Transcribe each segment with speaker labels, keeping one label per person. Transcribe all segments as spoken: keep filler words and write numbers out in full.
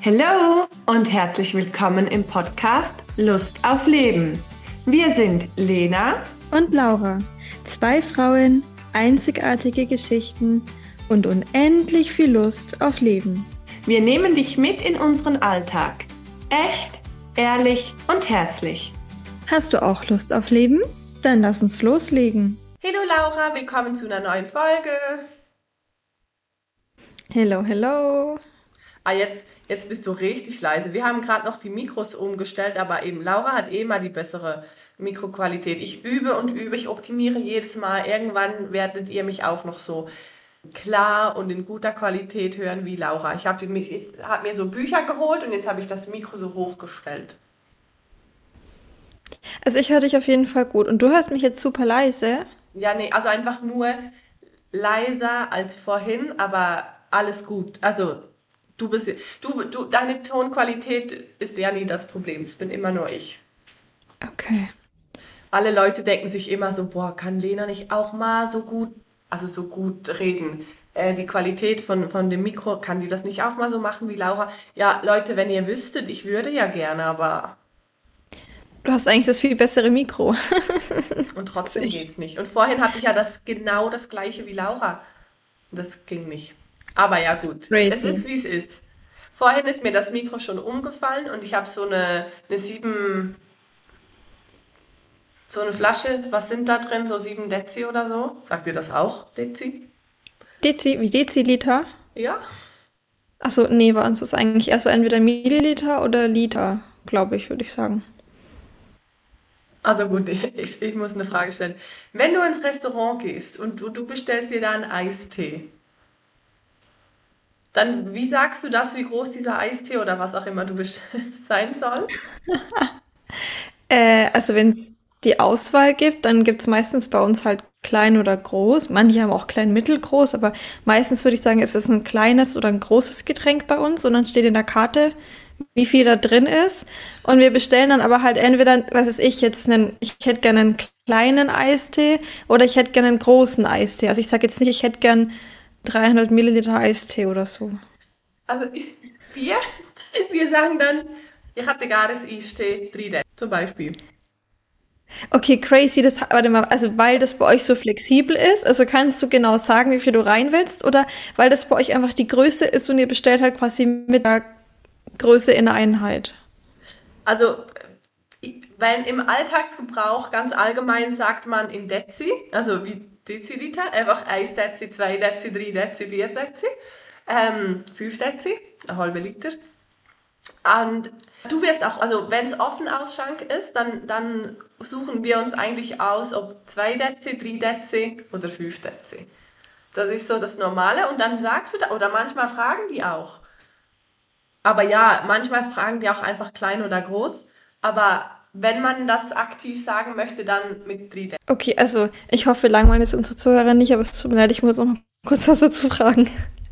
Speaker 1: Hallo und herzlich willkommen im Podcast Lust auf Leben. Wir sind Lena
Speaker 2: und Laura, zwei Frauen, einzigartige Geschichten und unendlich viel Lust auf Leben.
Speaker 1: Wir nehmen dich mit in unseren Alltag. Echt, ehrlich und herzlich.
Speaker 2: Hast du auch Lust auf Leben? Dann lass uns loslegen.
Speaker 1: Hallo Laura, willkommen zu einer neuen Folge.
Speaker 2: Hello, hello.
Speaker 1: Ah, jetzt, jetzt bist du richtig leise. Wir haben gerade noch die Mikros umgestellt, aber eben Laura hat eh mal die bessere Mikroqualität. Ich übe und übe, ich optimiere jedes Mal. Irgendwann werdet ihr mich auch noch so klar und in guter Qualität hören wie Laura. Ich habe hab mir so Bücher geholt und jetzt habe ich das Mikro so hochgestellt.
Speaker 2: Also ich höre dich auf jeden Fall gut und du hörst mich jetzt super leise.
Speaker 1: Ja, nee, also einfach nur leiser als vorhin, aber alles gut. Also du bist, du, du, deine Tonqualität ist ja nie das Problem. Es bin immer nur ich.
Speaker 2: Okay.
Speaker 1: Alle Leute denken sich immer so, boah, kann Lena nicht auch mal so gut, also so gut reden? Äh, die Qualität von, von dem Mikro, kann die das nicht auch mal so machen wie Laura? Ja, Leute, wenn ihr wüsstet, ich würde ja gerne, aber...
Speaker 2: Du hast eigentlich das viel bessere Mikro.
Speaker 1: Und trotzdem geht's nicht. Und vorhin hatte ich ja das genau das gleiche wie Laura. Das ging nicht. Aber ja gut,
Speaker 2: Crazy.
Speaker 1: Es ist wie es ist. Vorhin ist mir das Mikro schon umgefallen und ich habe so eine, eine sieben, so eine Flasche, was sind da drin? So sieben Dezi oder so? Sagt ihr das auch, Dezi?
Speaker 2: Dezi, wie Deziliter?
Speaker 1: Ja.
Speaker 2: Achso, nee, bei uns ist eigentlich erst so entweder Milliliter oder Liter, glaube ich, würde ich sagen.
Speaker 1: Also gut, ich, ich muss eine Frage stellen. Wenn du ins Restaurant gehst und du, du bestellst dir da einen Eistee, dann wie sagst du das, wie groß dieser Eistee oder was auch immer du bestellst sein soll?
Speaker 2: Äh, also wenn es die Auswahl gibt, dann gibt es meistens bei uns halt klein oder groß. Manche haben auch klein, mittelgroß, aber meistens würde ich sagen, ist es ein kleines oder ein großes Getränk bei uns und dann steht in der Karte, wie viel da drin ist. Und wir bestellen dann aber halt entweder, was weiß ich, jetzt einen, ich hätte gerne einen kleinen Eistee oder ich hätte gerne einen großen Eistee. Also ich sage jetzt nicht, ich hätte gern dreihundert Milliliter Eistee oder so.
Speaker 1: Also wir, wir sagen dann, ich hatte gerade das Eistee drin, zum Beispiel.
Speaker 2: Okay, crazy, das, warte mal, also weil das bei euch so flexibel ist, also kannst du genau sagen, wie viel du rein willst, oder weil das bei euch einfach die Größe ist und ihr bestellt halt quasi mit der Größe in der Einheit?
Speaker 1: Also, weil im Alltagsgebrauch ganz allgemein sagt man in Dezi, also wie Deziliter, einfach eins Dezi, zwei Dezi, drei Dezi, vier Dezi, ähm, fünf Dezi, eine halbe Liter. Und du wirst auch, also wenn es Offenausschank ist, dann, dann suchen wir uns eigentlich aus, ob zwei Dezi, drei Dezi oder fünf Dezi. Das ist so das Normale und dann sagst du da, oder manchmal fragen die auch. Aber ja, manchmal fragen die auch einfach klein oder groß. Aber wenn man das aktiv sagen möchte, dann mit drei Dezi.
Speaker 2: Okay, also ich hoffe, wir langweilen jetzt unsere Zuhörer nicht, aber es tut mir leid, ich muss noch kurz was dazu fragen.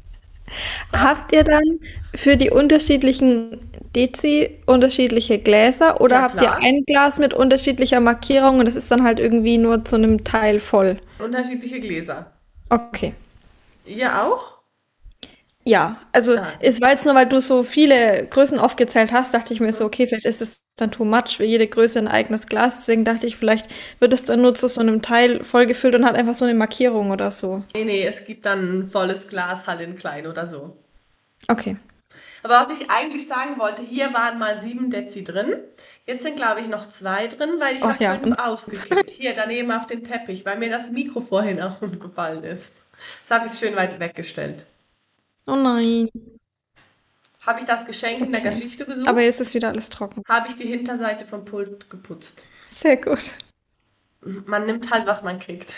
Speaker 2: Habt ihr dann für die unterschiedlichen Dezi unterschiedliche Gläser oder
Speaker 1: Ja,
Speaker 2: habt
Speaker 1: klar.
Speaker 2: ihr ein Glas mit unterschiedlicher Markierung und das ist dann halt irgendwie nur zu einem Teil voll?
Speaker 1: Unterschiedliche Gläser.
Speaker 2: Okay.
Speaker 1: Ihr auch?
Speaker 2: Ja, also
Speaker 1: Ah.
Speaker 2: es war jetzt nur, weil du so viele Größen aufgezählt hast, dachte ich mir so, okay, vielleicht ist es dann too much für jede Größe ein eigenes Glas. Deswegen dachte ich, vielleicht wird es dann nur zu so einem Teil vollgefüllt und hat einfach so eine Markierung oder so.
Speaker 1: Nee, nee, es gibt dann ein volles Glas halt in klein oder so.
Speaker 2: Okay.
Speaker 1: Aber was ich eigentlich sagen wollte, hier waren mal sieben Dezi drin. Jetzt sind, glaube ich, noch zwei drin, weil ich
Speaker 2: Ach
Speaker 1: habe
Speaker 2: ja,
Speaker 1: fünf
Speaker 2: und-
Speaker 1: ausgekippt. Hier daneben auf den Teppich, weil mir das Mikro vorhin auch umgefallen ist. Jetzt habe ich es schön weit weggestellt.
Speaker 2: Oh nein.
Speaker 1: Habe ich das Geschenk in der
Speaker 2: Okay.
Speaker 1: Geschichte gesucht?
Speaker 2: Aber jetzt ist wieder alles trocken.
Speaker 1: Habe ich die Hinterseite vom Pult geputzt.
Speaker 2: Sehr gut.
Speaker 1: Man nimmt halt, was man kriegt.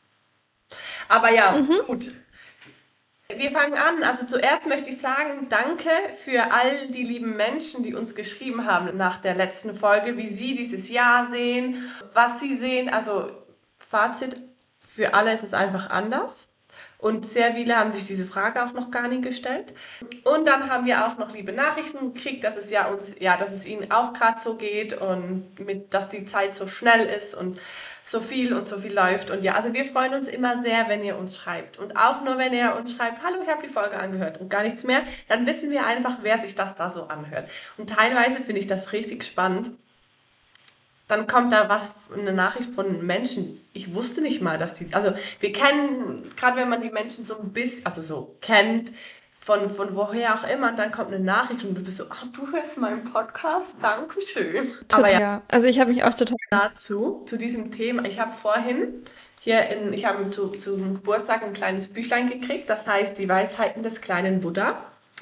Speaker 1: Aber ja, gut. Wir fangen an. Also zuerst möchte ich sagen, danke für all die lieben Menschen, die uns geschrieben haben nach der letzten Folge, wie sie dieses Jahr sehen, was sie sehen. Also Fazit, für alle ist es einfach anders. Und sehr viele haben sich diese Frage auch noch gar nicht gestellt. Und dann haben wir auch noch liebe Nachrichten gekriegt, dass es ja uns, ja, dass es ihnen auch gerade so geht und mit, dass die Zeit so schnell ist und so viel und so viel läuft. Und ja, also wir freuen uns immer sehr, wenn ihr uns schreibt. Und auch nur, wenn ihr uns schreibt, hallo, ich habe die Folge angehört und gar nichts mehr, dann wissen wir einfach, wer sich das da so anhört. Und teilweise finde ich das richtig spannend. Dann kommt da was, eine Nachricht von Menschen. Ich wusste nicht mal, dass die, also wir kennen, gerade wenn man die Menschen so ein bisschen, also so kennt, von, von woher auch immer, und dann kommt eine Nachricht und du bist so, ah, du hörst meinen Podcast, Dankeschön. Aber ja,
Speaker 2: Ja, also ich habe mich auch total.
Speaker 1: dazu, zu diesem Thema, ich habe vorhin hier in, ich habe zu, zum Geburtstag ein kleines Büchlein gekriegt, das heißt Die Weisheiten des kleinen Buddha.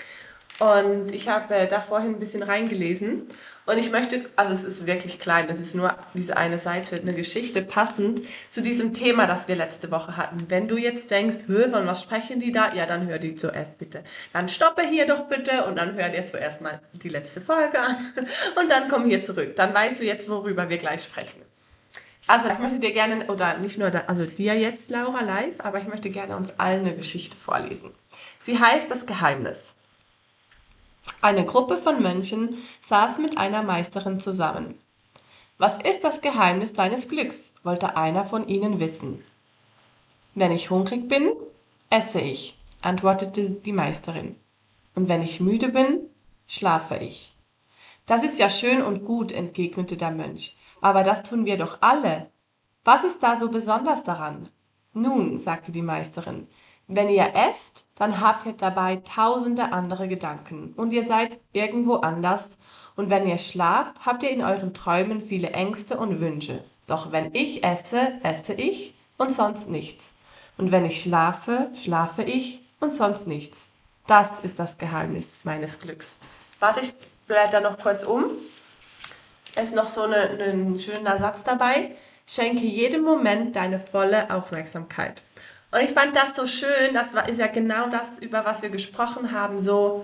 Speaker 1: Und ich habe äh, da vorhin ein bisschen reingelesen. Und ich möchte, also es ist wirklich klein, das ist nur diese eine Seite, eine Geschichte passend zu diesem Thema, das wir letzte Woche hatten. Wenn du jetzt denkst, hör, von was sprechen die da? Ja, dann hör die zuerst bitte. Dann stoppe hier doch bitte und dann hör dir zuerst mal die letzte Folge an und dann komm hier zurück. Dann weißt du jetzt, worüber wir gleich sprechen. Also ich möchte dir gerne, oder nicht nur, da, also dir jetzt, Laura, live, aber ich möchte gerne uns allen eine Geschichte vorlesen. Sie heißt Das Geheimnis. Eine Gruppe von Mönchen saß mit einer Meisterin zusammen. Was ist das Geheimnis deines Glücks? Wollte einer von ihnen wissen. Wenn ich hungrig bin, esse ich, antwortete die Meisterin. Und wenn ich müde bin, schlafe ich. Das ist ja schön und gut, entgegnete der Mönch. Aber das tun wir doch alle. Was ist da so besonders daran? Nun, sagte die Meisterin, wenn ihr esst, dann habt ihr dabei tausende andere Gedanken und ihr seid irgendwo anders. Und wenn ihr schlaft, habt ihr in euren Träumen viele Ängste und Wünsche. Doch wenn ich esse, esse ich und sonst nichts. Und wenn ich schlafe, schlafe ich und sonst nichts. Das ist das Geheimnis meines Glücks. Warte, ich blätter noch kurz um. Es ist noch so eine, ein schöner Satz dabei. Schenke jedem Moment deine volle Aufmerksamkeit. Und ich fand das so schön, das war, ist ja genau das, über was wir gesprochen haben, so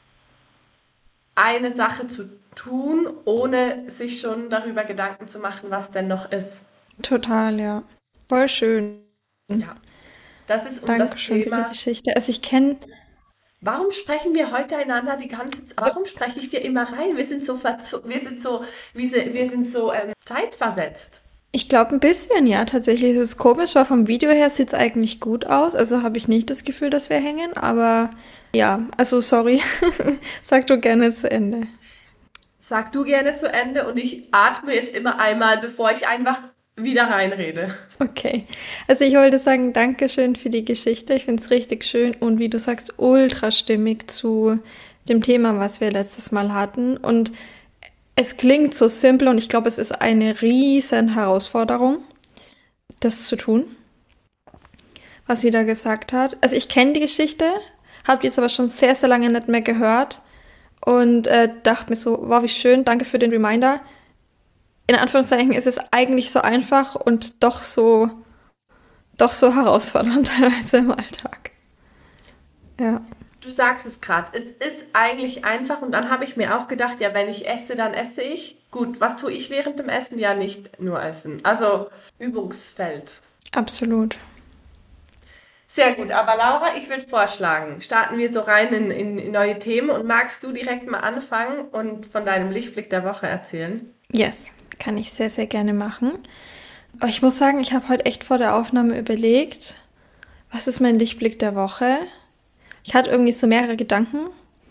Speaker 1: eine Sache zu tun, ohne sich schon darüber Gedanken zu machen, was denn noch ist.
Speaker 2: Total, ja. Voll schön.
Speaker 1: Ja, das ist um das
Speaker 2: Dankeschön für die
Speaker 1: Thema.
Speaker 2: Geschichte. Also ich kenne,
Speaker 1: Warum sprechen wir heute einander die ganze Zeit? Warum spreche ich dir immer rein? Wir sind so, verzo- wir sind so, wir sind, wir sind so ähm, zeitversetzt.
Speaker 2: ich glaube ein bisschen, ja, tatsächlich ist es komisch, weil vom Video her sieht es eigentlich gut aus. Also habe ich nicht das Gefühl, dass wir hängen, aber ja, also sorry. Sag du gerne zu Ende.
Speaker 1: Sag du gerne zu Ende und ich atme jetzt immer einmal, bevor ich einfach wieder reinrede.
Speaker 2: Okay, also ich wollte sagen, Dankeschön für die Geschichte. Ich finde es richtig schön und wie du sagst, ultra stimmig zu dem Thema, was wir letztes Mal hatten. Und es klingt so simpel und ich glaube, es ist eine riesen Herausforderung, das zu tun, was sie da gesagt hat. Also ich kenne die Geschichte, habe die jetzt aber schon sehr, sehr lange nicht mehr gehört und äh, dachte mir so, wow, wie schön, danke für den Reminder. In Anführungszeichen ist es eigentlich so einfach und doch so, doch so herausfordernd teilweise im Alltag. Ja.
Speaker 1: Du sagst es gerade, es ist eigentlich einfach und dann habe ich mir auch gedacht, ja, wenn ich esse, dann esse ich. Gut, was tue ich während dem Essen? Ja, nicht nur essen. Also Übungsfeld.
Speaker 2: Absolut.
Speaker 1: Sehr gut, aber Laura, ich würde vorschlagen, starten wir so rein in, in, in neue Themen und magst du direkt mal anfangen und von deinem Lichtblick der Woche erzählen?
Speaker 2: Yes, kann ich sehr, sehr gerne machen. Aber ich muss sagen, ich habe heute echt vor der Aufnahme überlegt, was ist mein Lichtblick der Woche? Ich hatte irgendwie so mehrere Gedanken.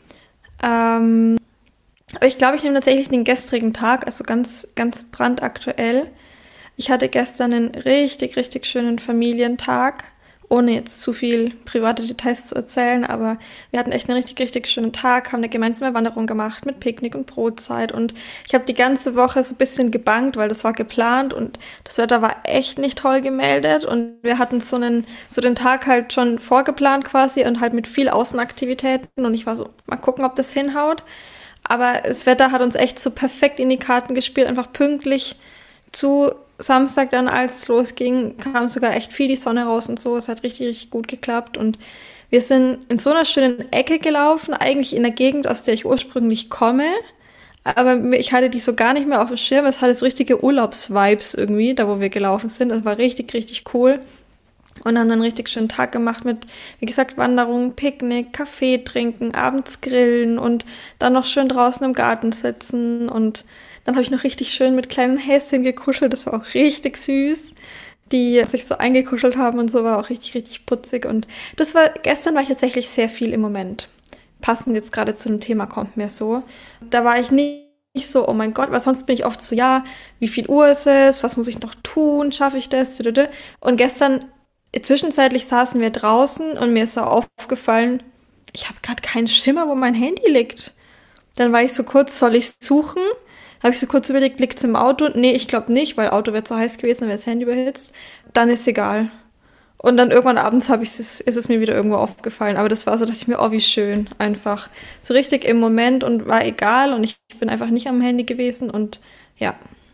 Speaker 2: Ähm, aber ich glaube, ich nehme tatsächlich den gestrigen Tag, also ganz, ganz brandaktuell. Ich hatte gestern einen richtig, richtig schönen Familientag, ohne jetzt zu viel private Details zu erzählen, aber wir hatten echt einen richtig, richtig schönen Tag, haben eine gemeinsame Wanderung gemacht mit Picknick und Brotzeit und ich habe die ganze Woche so ein bisschen gebangt, weil das war geplant und das Wetter war echt nicht toll gemeldet und wir hatten so einen, so den Tag halt schon vorgeplant quasi und halt mit viel Außenaktivitäten und ich war so, mal gucken, ob das hinhaut, aber das Wetter hat uns echt so perfekt in die Karten gespielt, einfach pünktlich zu Samstag dann, als es losging, kam sogar echt viel die Sonne raus und so. Es hat richtig, richtig gut geklappt. Und wir sind in so einer schönen Ecke gelaufen, eigentlich in der Gegend, aus der ich ursprünglich komme. Aber ich hatte die so gar nicht mehr auf dem Schirm. Es hatte so richtige Urlaubsvibes irgendwie, da wo wir gelaufen sind. Das war richtig, richtig cool. und haben dann einen richtig schönen Tag gemacht mit, wie gesagt, Wanderungen, Picknick, Kaffee trinken, abends grillen und dann noch schön draußen im Garten sitzen. Und dann habe ich noch richtig schön mit kleinen Häschen gekuschelt. Das war auch richtig süß, die sich so eingekuschelt haben und so, war auch richtig, richtig putzig. Und das war, gestern war ich tatsächlich sehr viel im Moment. Passend jetzt gerade zu dem Thema kommt mir so. Da war ich nicht nicht so, oh mein Gott, weil sonst bin ich oft so, ja, wie viel Uhr ist es, was muss ich noch tun, schaffe ich das? Und gestern, zwischenzeitlich saßen wir draußen und mir ist so aufgefallen, ich habe gerade keinen Schimmer, wo mein Handy liegt. Dann war ich so kurz, soll ich es suchen? Habe ich so kurz überlegt, liegt es im Auto? Nee, ich glaube nicht, weil Auto wäre zu heiß gewesen, dann wäre das Handy überhitzt. Dann ist egal. Und dann irgendwann abends hab ich's, ist es mir wieder irgendwo aufgefallen. Aber das war so, dachte ich mir, oh, wie schön, einfach. So richtig im Moment und war egal und ich bin einfach nicht am Handy gewesen und ja.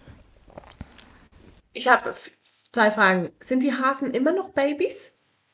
Speaker 1: Ich habe zwei Fragen. Sind die Hasen immer noch Babys?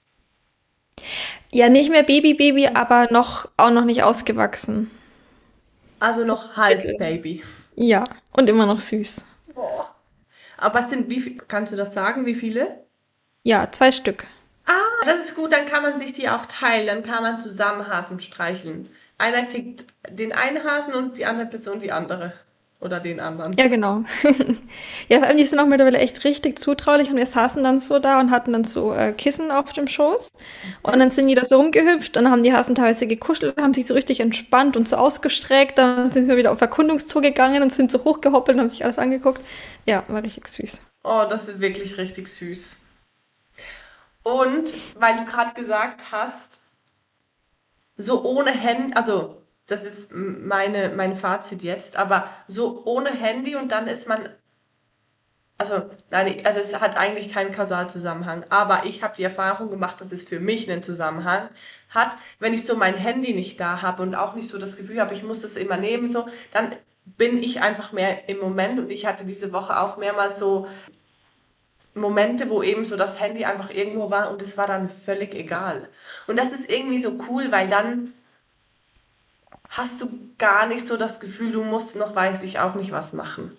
Speaker 2: Ja, nicht mehr Baby, Baby, aber noch, auch noch nicht ausgewachsen.
Speaker 1: Also noch halb Baby.
Speaker 2: Ja, und immer noch süß.
Speaker 1: Boah. Aber es sind, wie viel, kannst du das sagen, wie viele?
Speaker 2: Ja, zwei Stück.
Speaker 1: Ah, das ist gut, dann kann man sich die auch teilen, dann kann man zusammen Hasen streicheln. Einer kriegt den einen Hasen und die andere Person die andere. Oder den anderen.
Speaker 2: Ja, genau. Ja, vor allem, die sind auch mittlerweile echt richtig zutraulich und wir saßen dann so da und hatten dann so äh, Kissen auf dem Schoß und dann sind die da so rumgehüpft und dann haben die Hasen teilweise gekuschelt, haben sich so richtig entspannt und so ausgestreckt, dann sind sie wieder auf Erkundungstour gegangen und sind so hochgehoppelt und haben sich alles angeguckt. Ja, war richtig süß.
Speaker 1: Oh, das ist wirklich richtig süß. Und weil du gerade gesagt hast, so ohne Handy, also das ist meine, mein Fazit jetzt, aber so ohne Handy und dann ist man, also nein, also es hat eigentlich keinen Kausalzusammenhang, aber ich habe die Erfahrung gemacht, dass es für mich einen Zusammenhang hat, wenn ich so mein Handy nicht da habe und auch nicht so das Gefühl habe, ich muss das immer nehmen, so, dann bin ich einfach mehr im Moment und ich hatte diese Woche auch mehrmals so Momente, wo eben so das Handy einfach irgendwo war und es war dann völlig egal. Und das ist irgendwie so cool, weil dann hast du gar nicht so das Gefühl, du musst noch weiß ich auch nicht was machen.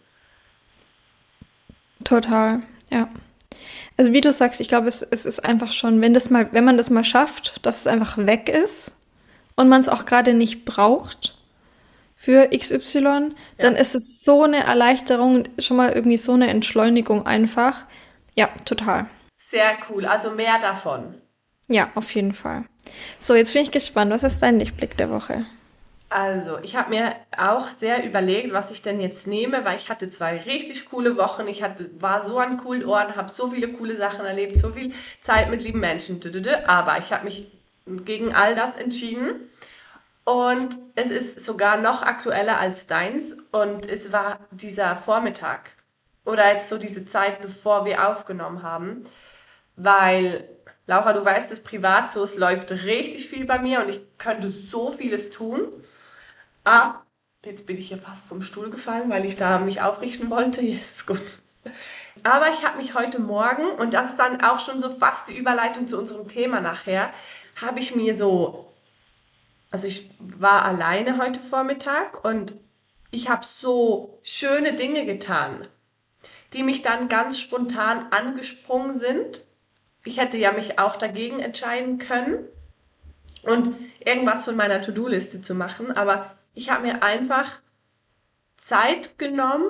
Speaker 2: Total, ja. Also wie du sagst, ich glaube, es, es ist einfach schon, wenn das mal, wenn man das mal schafft, dass es einfach weg ist und man es auch gerade nicht braucht für X Y, dann
Speaker 1: Ja,
Speaker 2: ist es so eine Erleichterung, schon mal irgendwie so eine Entschleunigung einfach. Ja, total.
Speaker 1: sehr cool. Also mehr davon.
Speaker 2: Ja, auf jeden Fall. So, jetzt bin ich gespannt. Was ist dein Lichtblick der Woche?
Speaker 1: Also, ich habe mir auch sehr überlegt, was ich denn jetzt nehme, weil ich hatte zwei richtig coole Wochen. Ich hatte, war so an coolen Orten, habe so viele coole Sachen erlebt, so viel Zeit mit lieben Menschen. dü- dü- dü. Aber ich habe mich gegen all das entschieden. Und es ist sogar noch aktueller als deins. Und es war dieser Vormittag oder jetzt so diese Zeit, bevor wir aufgenommen haben. Weil, Laura, du weißt es privat so, es läuft richtig viel bei mir und ich könnte so vieles tun. Ah, jetzt bin ich hier fast vom Stuhl gefallen, weil ich da mich aufrichten wollte. Yes, ist gut. Aber ich habe mich heute Morgen, und das ist dann auch schon so fast die Überleitung zu unserem Thema nachher, habe ich mir so, also ich war alleine heute Vormittag und ich habe so schöne Dinge getan, die mich dann ganz spontan angesprungen sind. Ich hätte ja mich auch dagegen entscheiden können und irgendwas von meiner To-Do-Liste zu machen, aber ich habe mir einfach Zeit genommen,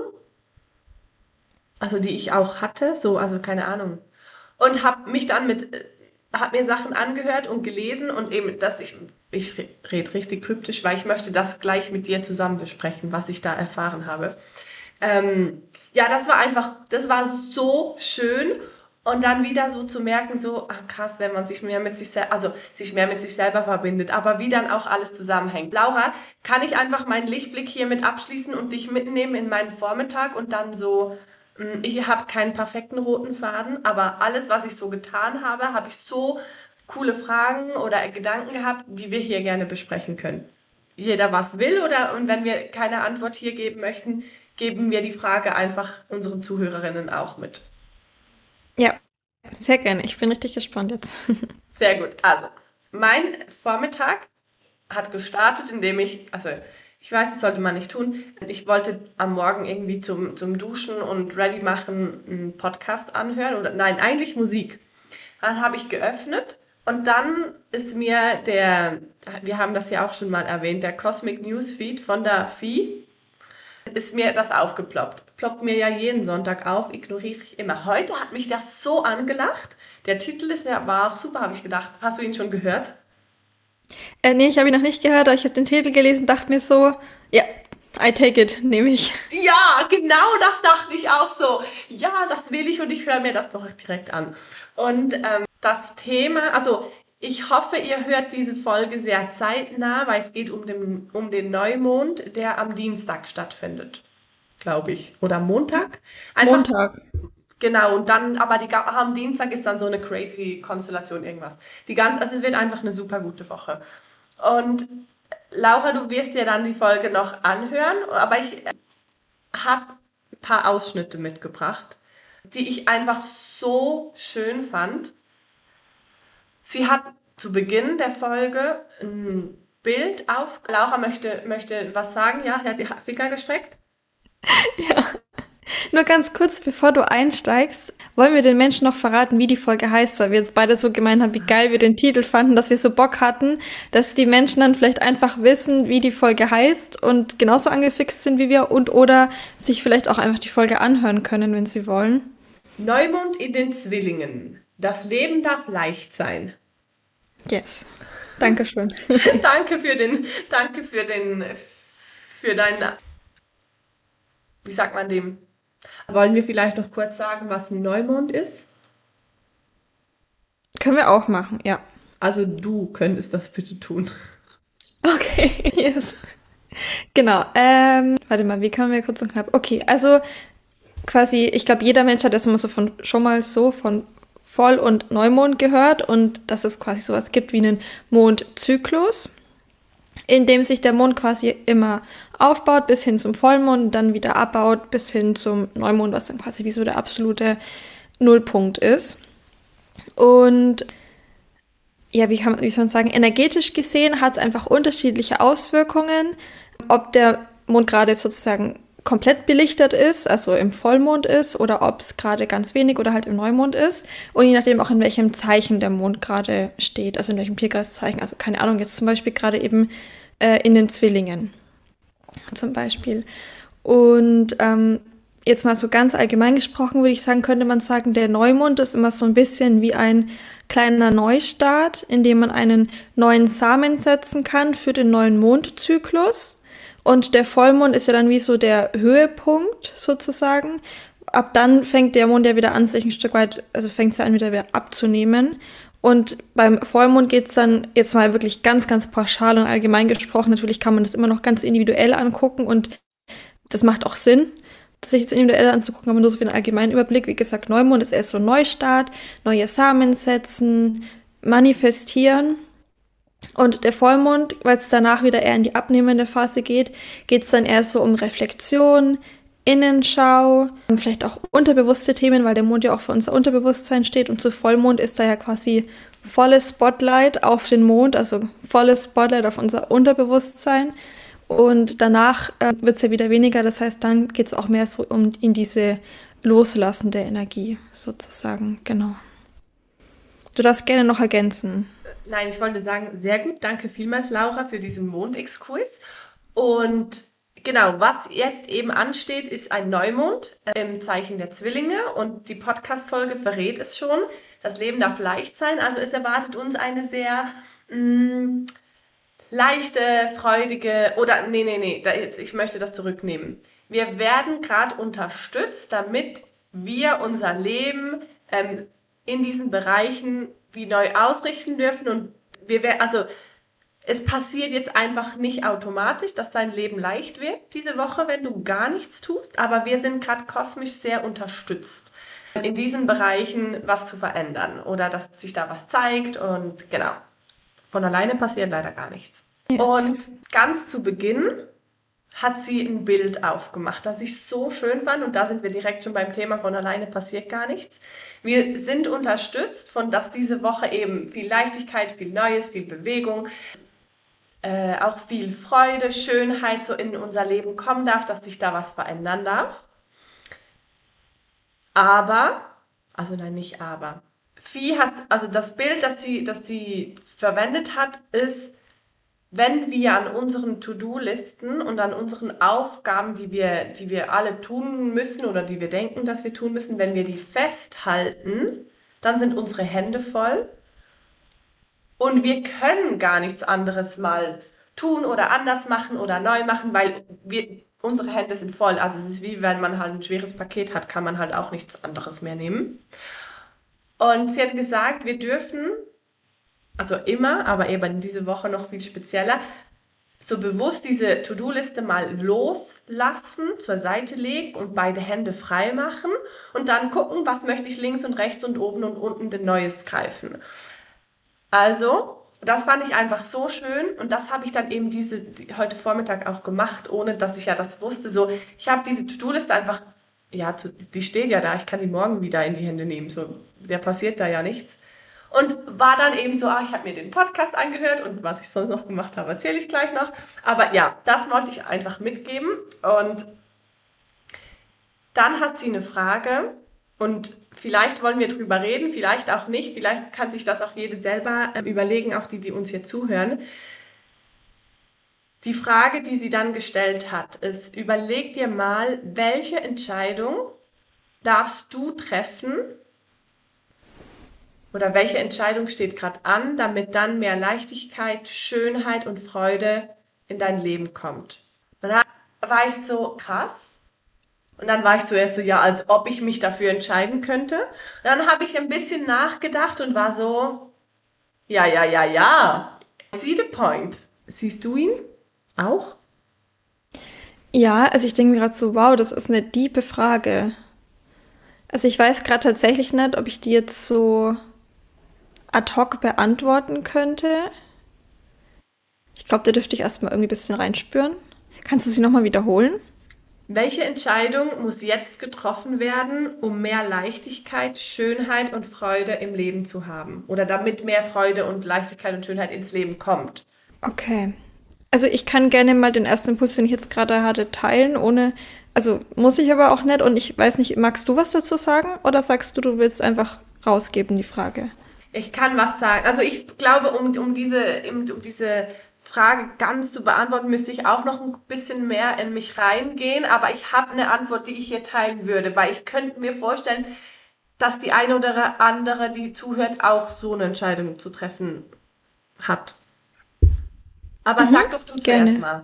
Speaker 1: also die ich auch hatte, so, also keine Ahnung, und habe mich dann mit, äh, habe mir Sachen angehört und gelesen und eben, dass ich, ich rede richtig kryptisch, weil ich möchte das gleich mit dir zusammen besprechen, was ich da erfahren habe. Ähm, ja, das war einfach, das war so schön und dann wieder so zu merken, so ah, krass, wenn man sich mehr mit sich selber, also sich mehr mit sich selber verbindet, aber wie dann auch alles zusammenhängt. Laura, kann ich einfach meinen Lichtblick hiermit abschließen und dich mitnehmen in meinen Vormittag und dann so, mh, ich habe keinen perfekten roten Faden, aber alles, was ich so getan habe, habe ich so coole Fragen oder Gedanken gehabt, die wir hier gerne besprechen können. Jeder was will oder und wenn wir keine Antwort hier geben möchten, geben wir die Frage einfach unseren Zuhörerinnen auch mit.
Speaker 2: Ja, sehr gerne. Ich bin richtig gespannt jetzt.
Speaker 1: Sehr gut. Also, mein Vormittag hat gestartet, indem ich, also ich weiß, das sollte man nicht tun. Ich wollte am Morgen irgendwie zum, zum Duschen und ready machen einen Podcast anhören oder nein, eigentlich Musik. Dann habe ich geöffnet und dann ist mir der, wir haben das ja auch schon mal erwähnt, der Cosmic Newsfeed von der Fi, ist mir das aufgeploppt. Ploppt mir ja jeden Sonntag auf, ignoriere ich immer. Heute hat mich das so angelacht. Der Titel ist ja, war auch super, habe ich gedacht. Hast du ihn schon gehört?
Speaker 2: Äh, nee, ich habe ihn noch nicht gehört, aber ich habe den Titel gelesen, dachte mir so, ja, I take it, nehme ich.
Speaker 1: Ja, genau das dachte ich auch so. Ja, das will ich und ich höre mir das doch direkt an. Und ähm, das Thema, also ich hoffe, ihr hört diese Folge sehr zeitnah, weil es geht um den, um den Neumond, der am Dienstag stattfindet, glaube ich. Oder am Montag. Einfach,
Speaker 2: Montag.
Speaker 1: genau, und dann, aber die, ga- am Dienstag ist dann so eine crazy Konstellation, irgendwas. Die ganz, also es wird einfach eine super gute Woche. Und Laura, du wirst dir dann die Folge noch anhören, aber ich habe ein paar Ausschnitte mitgebracht, die ich einfach so schön fand. Sie hat zu Beginn der Folge ein Bild auf. Laura möchte, möchte was sagen. Ja, sie hat die Finger gestreckt.
Speaker 2: Ja. Nur ganz kurz, bevor du einsteigst, wollen wir den Menschen noch verraten, wie die Folge heißt, weil wir jetzt beide so gemeint haben, wie geil wir den Titel fanden, dass wir so Bock hatten, dass die Menschen dann vielleicht einfach wissen, wie die Folge heißt und genauso angefixt sind wie wir und oder sich vielleicht auch einfach die Folge anhören können, wenn sie wollen.
Speaker 1: Neumond in den Zwillingen. Das Leben darf leicht sein.
Speaker 2: Yes. Dankeschön.
Speaker 1: Danke für den, danke für den, für dein, wie sagt man dem? Wollen wir vielleicht noch kurz sagen, was ein Neumond ist?
Speaker 2: Können wir auch machen, ja.
Speaker 1: Also du könntest das bitte tun.
Speaker 2: Okay, yes. Genau. Ähm, warte mal, wie können wir kurz und knapp? Okay, also quasi, ich glaube, jeder Mensch hat das immer so von schon mal so von Voll- und Neumond gehört und dass es quasi sowas gibt wie einen Mondzyklus, in dem sich der Mond quasi immer aufbaut bis hin zum Vollmond und dann wieder abbaut bis hin zum Neumond, was dann quasi wie so der absolute Nullpunkt ist. Und ja, wie kann man, wie soll man sagen, energetisch gesehen hat es einfach unterschiedliche Auswirkungen, ob der Mond gerade sozusagen komplett belichtet ist, also im Vollmond ist, oder ob es gerade ganz wenig oder halt im Neumond ist. Und je nachdem auch in welchem Zeichen der Mond gerade steht, also in welchem Tierkreiszeichen. Also keine Ahnung, jetzt zum Beispiel gerade eben äh, in den Zwillingen zum Beispiel. Und ähm, jetzt mal so ganz allgemein gesprochen, würde ich sagen, könnte man sagen, der Neumond ist immer so ein bisschen wie ein kleiner Neustart, in dem man einen neuen Samen setzen kann für den neuen Mondzyklus. Und der Vollmond ist ja dann wie so der Höhepunkt sozusagen. Ab dann fängt der Mond ja wieder an, sich ein Stück weit, also fängt es ja an, wieder, wieder abzunehmen. Und beim Vollmond geht es dann jetzt mal wirklich ganz, ganz pauschal und allgemein gesprochen. Natürlich kann man das immer noch ganz individuell angucken und das macht auch Sinn, sich jetzt individuell anzugucken, aber nur so für einen allgemeinen Überblick. Wie gesagt, Neumond ist erst so ein Neustart, neue Samen setzen, manifestieren. Und der Vollmond, weil es danach wieder eher in die abnehmende Phase geht, geht es dann eher so um Reflexion, Innenschau, vielleicht auch unterbewusste Themen, weil der Mond ja auch für unser Unterbewusstsein steht. Und zu Vollmond ist da ja quasi volles Spotlight auf den Mond, also volles Spotlight auf unser Unterbewusstsein. Und danach äh, wird es ja wieder weniger, das heißt, dann geht es auch mehr so um in diese loslassende Energie sozusagen, genau. Du darfst gerne noch ergänzen.
Speaker 1: Nein, ich wollte sagen, sehr gut. Danke vielmals, Laura, für diesen Mondexkurs. Und genau, was jetzt eben ansteht, ist ein Neumond äh, im Zeichen der Zwillinge. Und die Podcast-Folge verrät es schon. Das Leben darf leicht sein. Also es erwartet uns eine sehr mh, leichte, freudige, oder nee, nee, nee, da, ich möchte das zurücknehmen. Wir werden gerade unterstützt, damit wir unser Leben ähm, in diesen Bereichen wie neu ausrichten dürfen und wir werden, also es passiert jetzt einfach nicht automatisch, dass dein Leben leicht wird diese Woche, wenn du gar nichts tust, aber wir sind gerade kosmisch sehr unterstützt, in diesen Bereichen was zu verändern oder dass sich da was zeigt und genau, von alleine passiert leider gar nichts. Yes. Und ganz zu Beginn hat sie ein Bild aufgemacht, das ich so schön fand und da sind wir direkt schon beim Thema von alleine passiert gar nichts. Wir sind unterstützt von, dass diese Woche eben viel Leichtigkeit, viel Neues, viel Bewegung, äh, auch viel Freude, Schönheit so in unser Leben kommen darf, dass sich da was verändern darf. Aber, also nein, nicht aber, Vieh hat, also das Bild, das sie, das sie verwendet hat, ist, wenn wir an unseren To-Do-Listen und an unseren Aufgaben, die wir, die wir alle tun müssen oder die wir denken, dass wir tun müssen, wenn wir die festhalten, dann sind unsere Hände voll und wir können gar nichts anderes mal tun oder anders machen oder neu machen, weil wir, unsere Hände sind voll. Also es ist wie wenn man halt ein schweres Paket hat, kann man halt auch nichts anderes mehr nehmen. Und sie hat gesagt, wir dürfen, also immer, aber eben diese Woche noch viel spezieller, so bewusst diese To-Do-Liste mal loslassen, zur Seite legen und beide Hände frei machen und dann gucken, was möchte ich links und rechts und oben und unten denn Neues greifen. Also, das fand ich einfach so schön und das habe ich dann eben diese die, heute Vormittag auch gemacht, ohne dass ich ja das wusste. So, ich habe diese To-Do-Liste einfach, ja, zu, die steht ja da, ich kann die morgen wieder in die Hände nehmen. So, der passiert da ja nichts. Und war dann eben so, ah, ich habe mir den Podcast angehört und was ich sonst noch gemacht habe, erzähle ich gleich noch. Aber ja, das wollte ich einfach mitgeben. Und dann hat sie eine Frage und vielleicht wollen wir drüber reden, vielleicht auch nicht. Vielleicht kann sich das auch jede selber ähm, überlegen, auch die, die uns hier zuhören. Die Frage, die sie dann gestellt hat, ist, überleg dir mal, welche Entscheidung darfst du treffen oder welche Entscheidung steht gerade an, damit dann mehr Leichtigkeit, Schönheit und Freude in dein Leben kommt. Und dann war ich so, krass. Und dann war ich zuerst so, ja, als ob ich mich dafür entscheiden könnte. Und dann habe ich ein bisschen nachgedacht und war so, ja, ja, ja, ja. I see the point. Siehst du ihn auch?
Speaker 2: Ja, also ich denke mir gerade so, wow, das ist eine diepe Frage. Also ich weiß gerade tatsächlich nicht, ob ich die jetzt so ad hoc beantworten könnte. Ich glaube, da dürfte ich erstmal irgendwie ein bisschen reinspüren. Kannst du sie nochmal wiederholen?
Speaker 1: Welche Entscheidung muss jetzt getroffen werden, um mehr Leichtigkeit, Schönheit und Freude im Leben zu haben? Oder damit mehr Freude und Leichtigkeit und Schönheit ins Leben kommt?
Speaker 2: Okay. Also ich kann gerne mal den ersten Impuls, den ich jetzt gerade hatte, teilen, ohne, also muss ich aber auch nicht und ich weiß nicht, magst du was dazu sagen oder sagst du, du willst einfach rausgeben, die Frage?
Speaker 1: Ich kann was sagen. Also ich glaube, um, um diese, um, um diese Frage ganz zu beantworten, müsste ich auch noch ein bisschen mehr in mich reingehen. Aber ich habe eine Antwort, die ich hier teilen würde, weil ich könnte mir vorstellen, dass die eine oder andere, die zuhört, auch so eine Entscheidung zu treffen hat. Aber
Speaker 2: Mhm,
Speaker 1: sag doch du zuerst
Speaker 2: gerne.
Speaker 1: mal.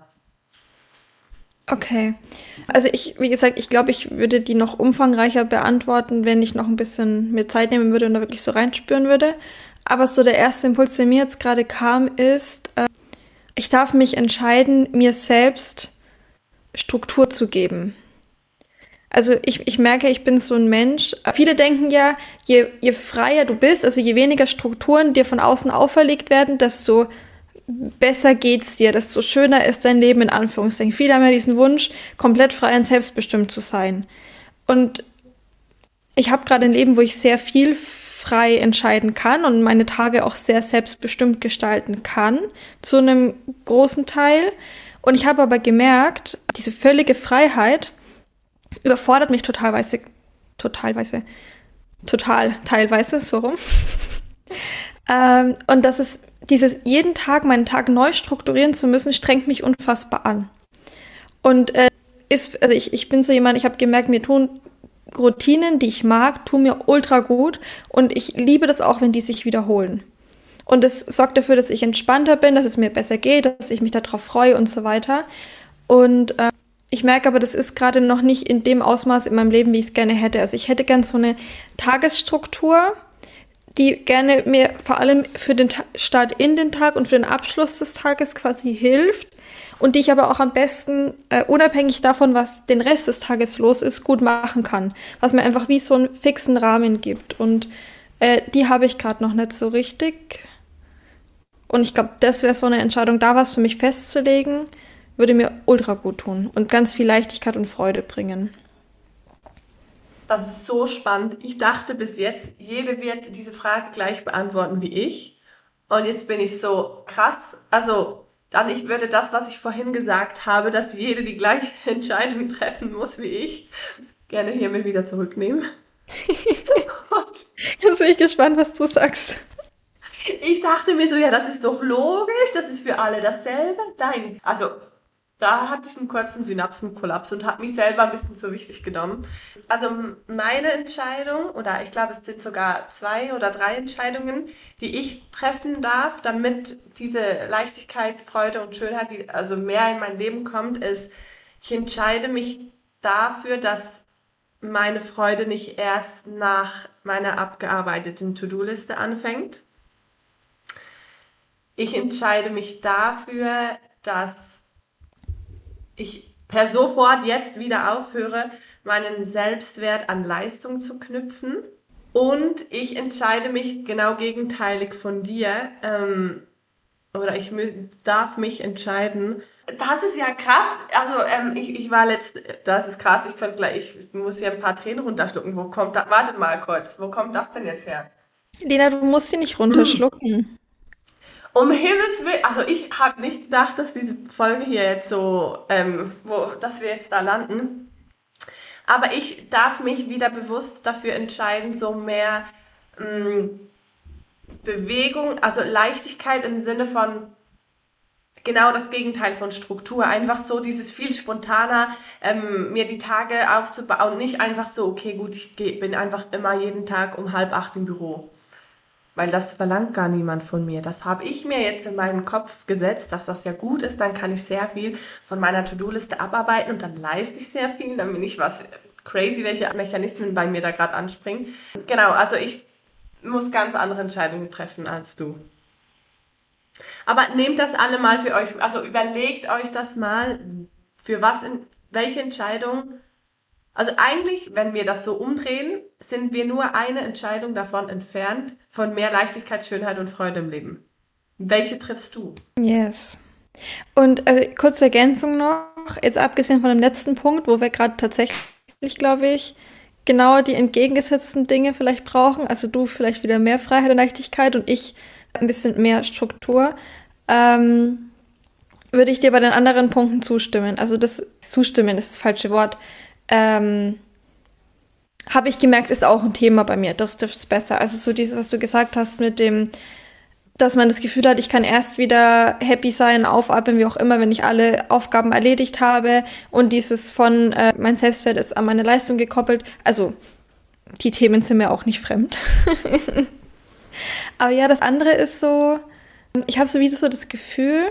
Speaker 2: Okay. Also ich, wie gesagt, ich glaube, ich würde die noch umfangreicher beantworten, wenn ich noch ein bisschen mehr Zeit nehmen würde und da wirklich so reinspüren würde. Aber so der erste Impuls, der mir jetzt gerade kam, ist, äh, ich darf mich entscheiden, mir selbst Struktur zu geben. Also ich, ich merke, ich bin so ein Mensch. Viele denken ja, je, je freier du bist, also je weniger Strukturen dir von außen auferlegt werden, desto besser geht's dir, desto schöner ist dein Leben in Anführungszeichen. Viele haben ja diesen Wunsch, komplett frei und selbstbestimmt zu sein. Und ich habe gerade ein Leben, wo ich sehr viel frei entscheiden kann und meine Tage auch sehr selbstbestimmt gestalten kann, zu einem großen Teil. Und ich habe aber gemerkt, diese völlige Freiheit überfordert mich totalweise, totalweise, total, teilweise, so rum. ähm, und das ist dieses jeden Tag meinen Tag neu strukturieren zu müssen, strengt mich unfassbar an. Und äh, ist, also ich, ich bin so jemand, ich habe gemerkt, mir tun Routinen, die ich mag, tun mir ultra gut und ich liebe das auch, wenn die sich wiederholen. Und es sorgt dafür, dass ich entspannter bin, dass es mir besser geht, dass ich mich darauf freue und so weiter. Und äh, ich merke aber, das ist gerade noch nicht in dem Ausmaß in meinem Leben, wie ich es gerne hätte. Also ich hätte gern so eine Tagesstruktur, die gerne mir vor allem für den Ta- Start in den Tag und für den Abschluss des Tages quasi hilft und die ich aber auch am besten, äh, unabhängig davon, was den Rest des Tages los ist, gut machen kann. Was mir einfach wie so einen fixen Rahmen gibt. Und äh, die habe ich gerade noch nicht so richtig. Und ich glaube, das wäre so eine Entscheidung, da was für mich festzulegen, würde mir ultra gut tun und ganz viel Leichtigkeit und Freude bringen.
Speaker 1: Das ist so spannend. Ich dachte bis jetzt, jede wird diese Frage gleich beantworten wie ich. Und jetzt bin ich so krass. Also, dann ich würde das, was ich vorhin gesagt habe, dass jede die gleiche Entscheidung treffen muss wie ich, gerne hiermit wieder zurücknehmen. Und
Speaker 2: Jetzt bin ich gespannt, was du sagst.
Speaker 1: ich dachte mir so, ja, das ist doch logisch, das ist für alle dasselbe. Nein, also da hatte ich einen kurzen Synapsenkollaps und habe mich selber ein bisschen zu wichtig genommen. Also meine Entscheidung, oder ich glaube, es sind sogar zwei oder drei Entscheidungen, die ich treffen darf, damit diese Leichtigkeit, Freude und Schönheit wie- also mehr in mein Leben kommt, ist, ich entscheide mich dafür, dass meine Freude nicht erst nach meiner abgearbeiteten To-Do-Liste anfängt. Ich entscheide mich dafür, dass ich per sofort jetzt wieder aufhöre, meinen Selbstwert an Leistung zu knüpfen. Und ich entscheide mich genau gegenteilig von dir, ähm, oder ich mü- darf mich entscheiden. Das ist ja krass. Also ähm, ich, ich war letzt, das ist krass. Ich könnte gleich, ich muss hier ein paar Tränen runterschlucken. Wo kommt das? Wartet mal kurz. Wo kommt das denn jetzt her?
Speaker 2: Lena, du musst die nicht runterschlucken.
Speaker 1: Um Himmels Willen, also ich habe nicht gedacht, dass diese Folge hier jetzt so, ähm, wo, dass wir jetzt da landen. Aber ich darf mich wieder bewusst dafür entscheiden, so mehr mh, Bewegung, also Leichtigkeit im Sinne von genau das Gegenteil von Struktur. Einfach so dieses viel spontaner, ähm, mir die Tage aufzubauen. Nicht einfach so, okay, gut, ich geh, bin einfach immer jeden Tag um halb acht im Büro. Weil das verlangt gar niemand von mir. Das habe ich mir jetzt in meinen Kopf gesetzt, dass das ja gut ist. Dann kann ich sehr viel von meiner To-Do-Liste abarbeiten und dann leiste ich sehr viel. Dann bin ich was crazy, welche Mechanismen bei mir da gerade anspringen. Genau, also ich muss ganz andere Entscheidungen treffen als du. Aber nehmt das alle mal für euch, also überlegt euch das mal, für was, in, welche Entscheidung. Also eigentlich, wenn wir das so umdrehen, sind wir nur eine Entscheidung davon entfernt, von mehr Leichtigkeit, Schönheit und Freude im Leben. Welche triffst du?
Speaker 2: Yes. Und äh, kurze Ergänzung noch, jetzt abgesehen von dem letzten Punkt, wo wir gerade tatsächlich, glaube ich, genau die entgegengesetzten Dinge vielleicht brauchen. Also du vielleicht wieder mehr Freiheit und Leichtigkeit und ich ein bisschen mehr Struktur. Ähm, würde ich dir bei den anderen Punkten zustimmen. Also das Zustimmen ist das falsche Wort. Ähm, habe ich gemerkt, ist auch ein Thema bei mir. Das trifft es besser. Also so dieses, was du gesagt hast mit dem, dass man das Gefühl hat, ich kann erst wieder happy sein, aufatmen, wie auch immer, wenn ich alle Aufgaben erledigt habe. Und dieses von, äh, mein Selbstwert ist an meine Leistung gekoppelt. Also die Themen sind mir auch nicht fremd. Aber ja, das andere ist so, ich habe so wieder so das Gefühl,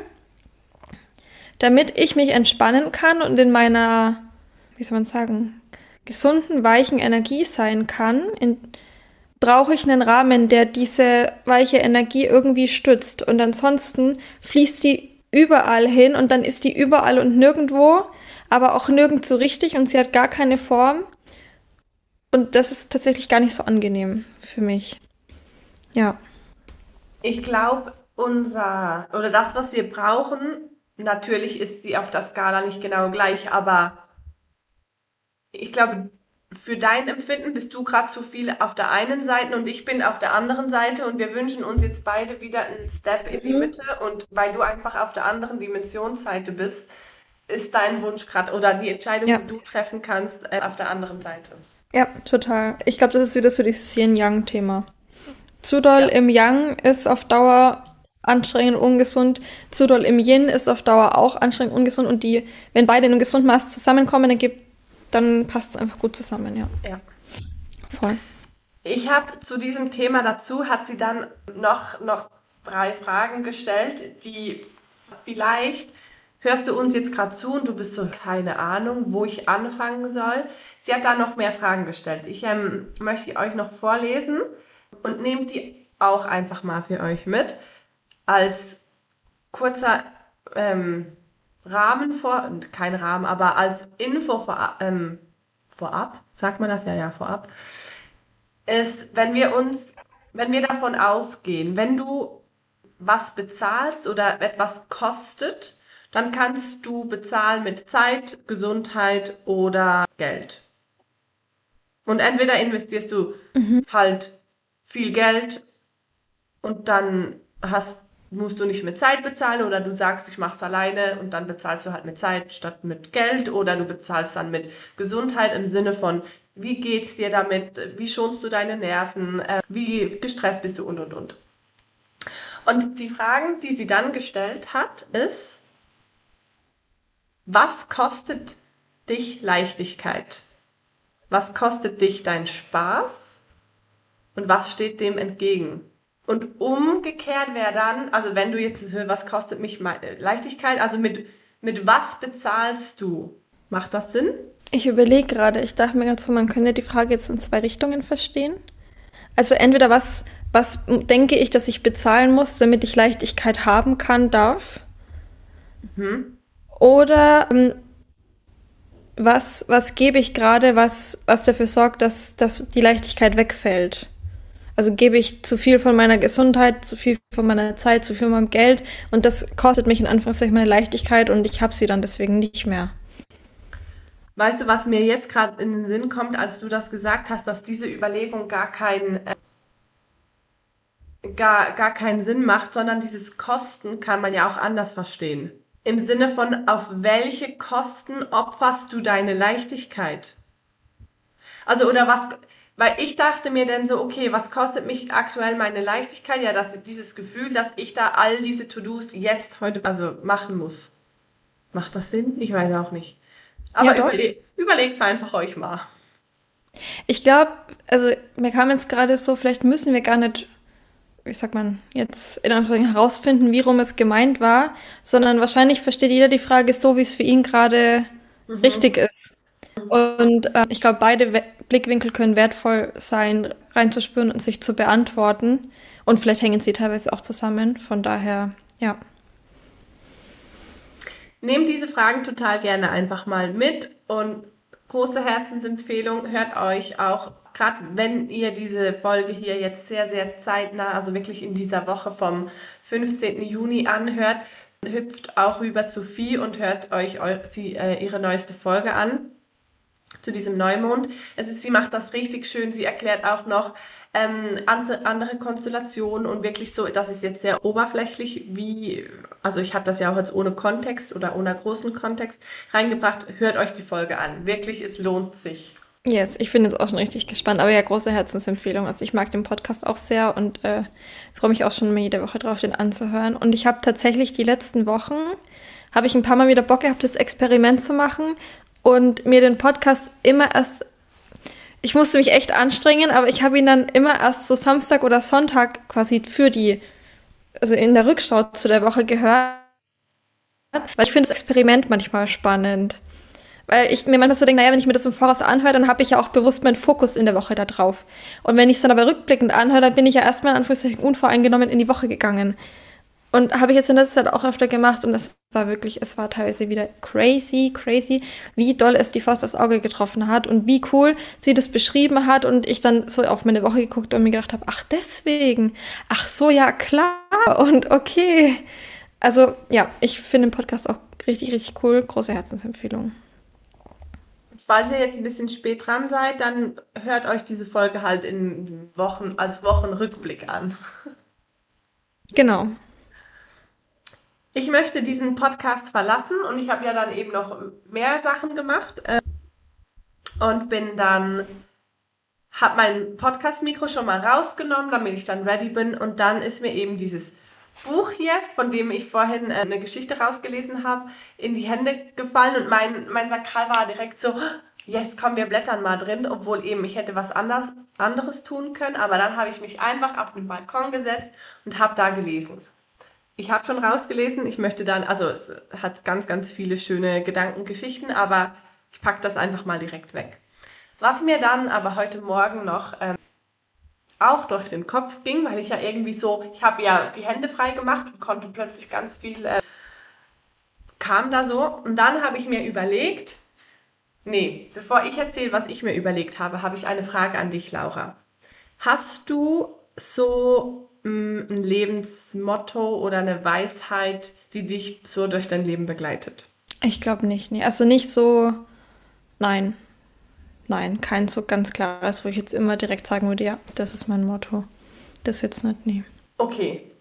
Speaker 2: damit ich mich entspannen kann und in meiner, wie soll man sagen, gesunden, weichen Energie sein kann, in, brauche ich einen Rahmen, der diese weiche Energie irgendwie stützt. Und ansonsten fließt die überall hin und dann ist die überall und nirgendwo, aber auch nirgends so richtig und sie hat gar keine Form. Und das ist tatsächlich gar nicht so angenehm für mich. Ja.
Speaker 1: Ich glaube, unser, oder das, was wir brauchen, natürlich ist sie auf der Skala nicht genau gleich, aber ich glaube, für dein Empfinden bist du gerade zu viel auf der einen Seite und ich bin auf der anderen Seite und wir wünschen uns jetzt beide wieder einen Step in die
Speaker 2: Mhm.
Speaker 1: Mitte und weil du einfach auf der anderen Dimensionsseite bist, ist dein Wunsch gerade oder die Entscheidung,
Speaker 2: Ja.
Speaker 1: die du treffen kannst, äh, auf der anderen Seite.
Speaker 2: Ja, total. Ich glaube, das ist wieder so dieses Yin-Yang-Thema. Zu doll
Speaker 1: Ja.
Speaker 2: im Yang ist auf Dauer anstrengend und ungesund. Zu doll im Yin ist auf Dauer auch anstrengend und ungesund. Und die, wenn beide in einem gesunden Maß zusammenkommen, dann, gibt, dann passt es einfach gut zusammen, ja.
Speaker 1: Ja.
Speaker 2: Voll.
Speaker 1: Ich habe zu diesem Thema dazu, hat sie dann noch, noch drei Fragen gestellt, die vielleicht hörst du uns jetzt gerade zu und du bist so, keine Ahnung, wo ich anfangen soll. Sie hat da noch mehr Fragen gestellt. Ich ähm, möchte euch noch vorlesen und nehmt die auch einfach mal für euch mit als kurzer ähm, Rahmen vor, und kein Rahmen, aber als Info vor, ähm, vorab, sagt man das ja, ja, vorab, ist, wenn wir uns, wenn wir davon ausgehen, wenn du was bezahlst oder etwas kostet, dann kannst du bezahlen mit Zeit, Gesundheit oder Geld. Und entweder investierst du
Speaker 2: Mhm.
Speaker 1: halt viel Geld und dann hast musst du nicht mit Zeit bezahlen oder du sagst, ich mach's alleine und dann bezahlst du halt mit Zeit statt mit Geld oder du bezahlst dann mit Gesundheit im Sinne von, wie geht's dir damit, wie schonst du deine Nerven, äh, wie gestresst bist du und und und. Und die Fragen, die sie dann gestellt hat, ist, was kostet dich Leichtigkeit? Was kostet dich dein Spaß? Und was steht dem entgegen? Und umgekehrt wäre dann, also wenn du jetzt, was kostet mich Leichtigkeit? Also mit, mit was bezahlst du? Macht das Sinn?
Speaker 2: Ich überlege gerade, ich dachte mir gerade so, man könnte die Frage jetzt in zwei Richtungen verstehen. Also entweder was, was denke ich, dass ich bezahlen muss, damit ich Leichtigkeit haben kann, darf. Mhm. Oder ähm, was, was gebe ich gerade, was, was dafür sorgt, dass, dass die Leichtigkeit wegfällt. Also gebe ich zu viel von meiner Gesundheit, zu viel von meiner Zeit, zu viel von meinem Geld und das kostet mich in Anführungszeichen meine Leichtigkeit und ich habe sie dann deswegen nicht mehr.
Speaker 1: Weißt du, was mir jetzt gerade in den Sinn kommt, als du das gesagt hast, dass diese Überlegung gar keinen, äh, gar, gar keinen Sinn macht, sondern dieses Kosten kann man ja auch anders verstehen. Im Sinne von, auf welche Kosten opferst du deine Leichtigkeit? Also, oder was, weil ich dachte mir dann so, okay, was kostet mich aktuell meine Leichtigkeit? Ja, dass dieses Gefühl, dass ich da all diese To-Dos jetzt heute also machen muss. Macht das Sinn? Ich weiß auch nicht. Aber
Speaker 2: Ja, doch.
Speaker 1: überle überlegt einfach euch mal.
Speaker 2: Ich glaube, also mir kam jetzt gerade so, vielleicht müssen wir gar nicht, wie sagt man, jetzt in Anführungszeichen herausfinden, wie rum es gemeint war, sondern wahrscheinlich versteht jeder die Frage so, wie es für ihn gerade
Speaker 1: Mhm.
Speaker 2: richtig ist. Und äh, ich glaube, beide We Blickwinkel können wertvoll sein, reinzuspüren und sich zu beantworten. Und vielleicht hängen sie teilweise auch zusammen. Von daher, ja.
Speaker 1: Nehmt diese Fragen total gerne einfach mal mit und große Herzensempfehlung, hört euch auch, gerade wenn ihr diese Folge hier jetzt sehr, sehr zeitnah, also wirklich in dieser Woche vom fünfzehnten Juni anhört, hüpft auch rüber zu Vieh und hört euch eu sie, äh, ihre neueste Folge an zu diesem Neumond. Es ist, sie macht das richtig schön. Sie erklärt auch noch ähm, andere Konstellationen und wirklich so, das ist jetzt sehr oberflächlich, wie, also ich habe das ja auch jetzt ohne Kontext oder ohne großen Kontext reingebracht. Hört euch die Folge an. Wirklich, es lohnt sich.
Speaker 2: Yes, ich bin jetzt auch schon richtig gespannt. Aber ja, große Herzensempfehlung. Also ich mag den Podcast auch sehr und äh, freue mich auch schon mal jede Woche drauf, den anzuhören. Und ich habe tatsächlich die letzten Wochen, habe ich ein paar Mal wieder Bock gehabt, das Experiment zu machen und mir den Podcast immer erst, ich musste mich echt anstrengen, aber ich habe ihn dann immer erst so Samstag oder Sonntag quasi für die, also in der Rückschau zu der Woche gehört, weil ich finde das Experiment manchmal spannend. Weil ich mir manchmal so denke, naja, wenn ich mir das im Voraus anhöre, dann habe ich ja auch bewusst meinen Fokus in der Woche da drauf. Und wenn ich es dann aber rückblickend anhöre, dann bin ich ja erstmal in Anführungszeichen unvoreingenommen in die Woche gegangen. Und habe ich jetzt in letzter Zeit auch öfter gemacht und es war wirklich, es war teilweise wieder crazy, crazy, wie doll es die Faust aufs Auge getroffen hat und wie cool sie das beschrieben hat und ich dann so auf meine Woche geguckt und mir gedacht habe, ach deswegen, ach so, ja klar und okay. Also ja, ich finde den Podcast auch richtig, richtig cool, große Herzensempfehlung.
Speaker 1: Falls ihr jetzt ein bisschen spät dran seid, dann hört euch diese Folge halt in Wochen, als Wochenrückblick an.
Speaker 2: Genau.
Speaker 1: Ich möchte diesen Podcast verlassen und ich habe ja dann eben noch mehr Sachen gemacht äh, und bin dann, habe mein Podcast-Mikro schon mal rausgenommen, damit ich dann ready bin und dann ist mir eben dieses Buch hier, von dem ich vorhin äh, eine Geschichte rausgelesen habe, in die Hände gefallen und mein, mein Sakral war direkt so, yes, komm, wir blättern mal drin, obwohl eben ich hätte was anders, anderes tun können, aber dann habe ich mich einfach auf den Balkon gesetzt und habe da gelesen. Ich habe schon rausgelesen, ich möchte dann, also es hat ganz, ganz viele schöne Gedankengeschichten, aber ich packe das einfach mal direkt weg. Was mir dann aber heute Morgen noch ähm, auch durch den Kopf ging, weil ich ja irgendwie so, ich habe ja die Hände frei gemacht und konnte plötzlich ganz viel, äh, kam da so. Und dann habe ich mir überlegt, nee, bevor ich erzähle, was ich mir überlegt habe, habe ich eine Frage an dich, Laura. Hast du so mh, ein Lebensmotto oder eine Weisheit, die dich so durch dein Leben begleitet?
Speaker 2: Ich glaube nicht, nee. Also nicht so, nein. Nein, kein so ganz klares, wo ich jetzt immer direkt sagen würde, ja, das ist mein Motto. Das jetzt nicht, nee.
Speaker 1: Okay,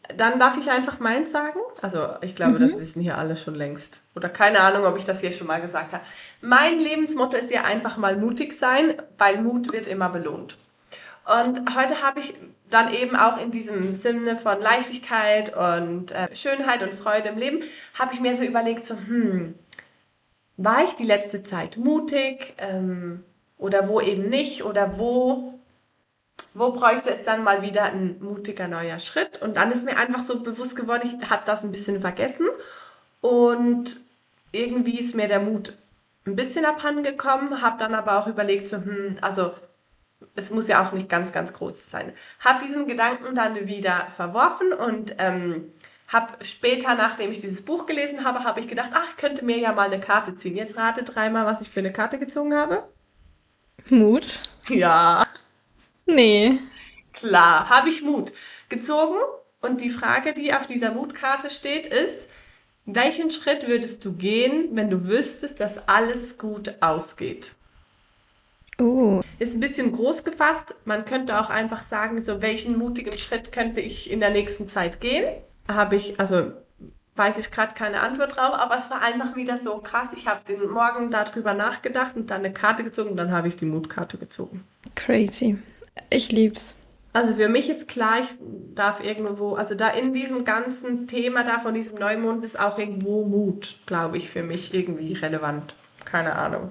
Speaker 1: dann darf ich einfach meins sagen. Also ich glaube, das
Speaker 2: Mhm.
Speaker 1: wissen hier alle schon längst. Oder keine Ahnung, ob ich das hier schon mal gesagt habe. Mein Lebensmotto ist ja einfach mal mutig sein, weil Mut wird immer belohnt. Und heute habe ich dann eben auch in diesem Sinne von Leichtigkeit und äh, Schönheit und Freude im Leben, habe ich mir so überlegt, so, hm, war ich die letzte Zeit mutig ähm, oder wo eben nicht oder wo, wo bräuchte es dann mal wieder ein mutiger neuer Schritt? Und dann ist mir einfach so bewusst geworden, ich habe das ein bisschen vergessen und irgendwie ist mir der Mut ein bisschen abhanden gekommen, habe dann aber auch überlegt, so, hm, also es muss ja auch nicht ganz, ganz groß sein. Habe diesen Gedanken dann wieder verworfen und ähm, habe später, nachdem ich dieses Buch gelesen habe, habe ich gedacht, ach, ich könnte mir ja mal eine Karte ziehen. Jetzt rate dreimal, was ich für eine Karte gezogen habe.
Speaker 2: Mut?
Speaker 1: Ja,
Speaker 2: Nee.
Speaker 1: klar, habe ich Mut gezogen. Und die Frage, die auf dieser Mutkarte steht, ist, welchen Schritt würdest du gehen, wenn du wüsstest, dass alles gut ausgeht?
Speaker 2: Oh.
Speaker 1: Ist ein bisschen groß gefasst. Man könnte auch einfach sagen, so welchen mutigen Schritt könnte ich in der nächsten Zeit gehen? Habe ich, also weiß ich gerade keine Antwort drauf, aber es war einfach wieder so krass. Ich habe den Morgen darüber nachgedacht und dann eine Karte gezogen und dann habe ich die Mutkarte gezogen.
Speaker 2: Crazy. Ich lieb's.
Speaker 1: Also für mich ist klar, ich darf irgendwo, also da in diesem ganzen Thema da von diesem Neumond ist auch irgendwo Mut, glaube ich, für mich irgendwie relevant. Keine Ahnung.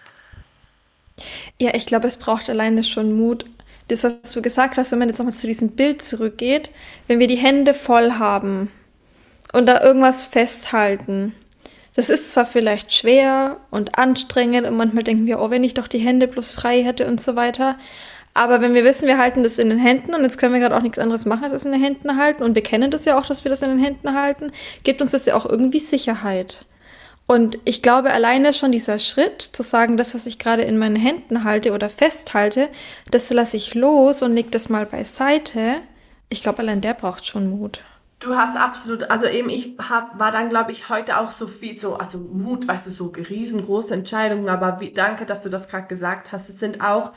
Speaker 2: Ja, ich glaube, es braucht alleine schon Mut. Das, was du gesagt hast, wenn man jetzt nochmal zu diesem Bild zurückgeht, wenn wir die Hände voll haben und da irgendwas festhalten. Das ist zwar vielleicht schwer und anstrengend und manchmal denken wir, oh, wenn ich doch die Hände bloß frei hätte und so weiter. Aber wenn wir wissen, wir halten das in den Händen und jetzt können wir gerade auch nichts anderes machen, als es in den Händen halten und wir kennen das ja auch, dass wir das in den Händen halten, gibt uns das ja auch irgendwie Sicherheit. Und ich glaube, alleine schon dieser Schritt, zu sagen, das, was ich gerade in meinen Händen halte oder festhalte, das lasse ich los und leg das mal beiseite. Ich glaube, allein der braucht schon Mut.
Speaker 1: Du hast absolut, also eben ich hab, war dann, glaube ich, heute auch so viel, so, also Mut, weißt du, so riesengroße Entscheidungen, aber wie, danke, dass du das gerade gesagt hast. Es sind auch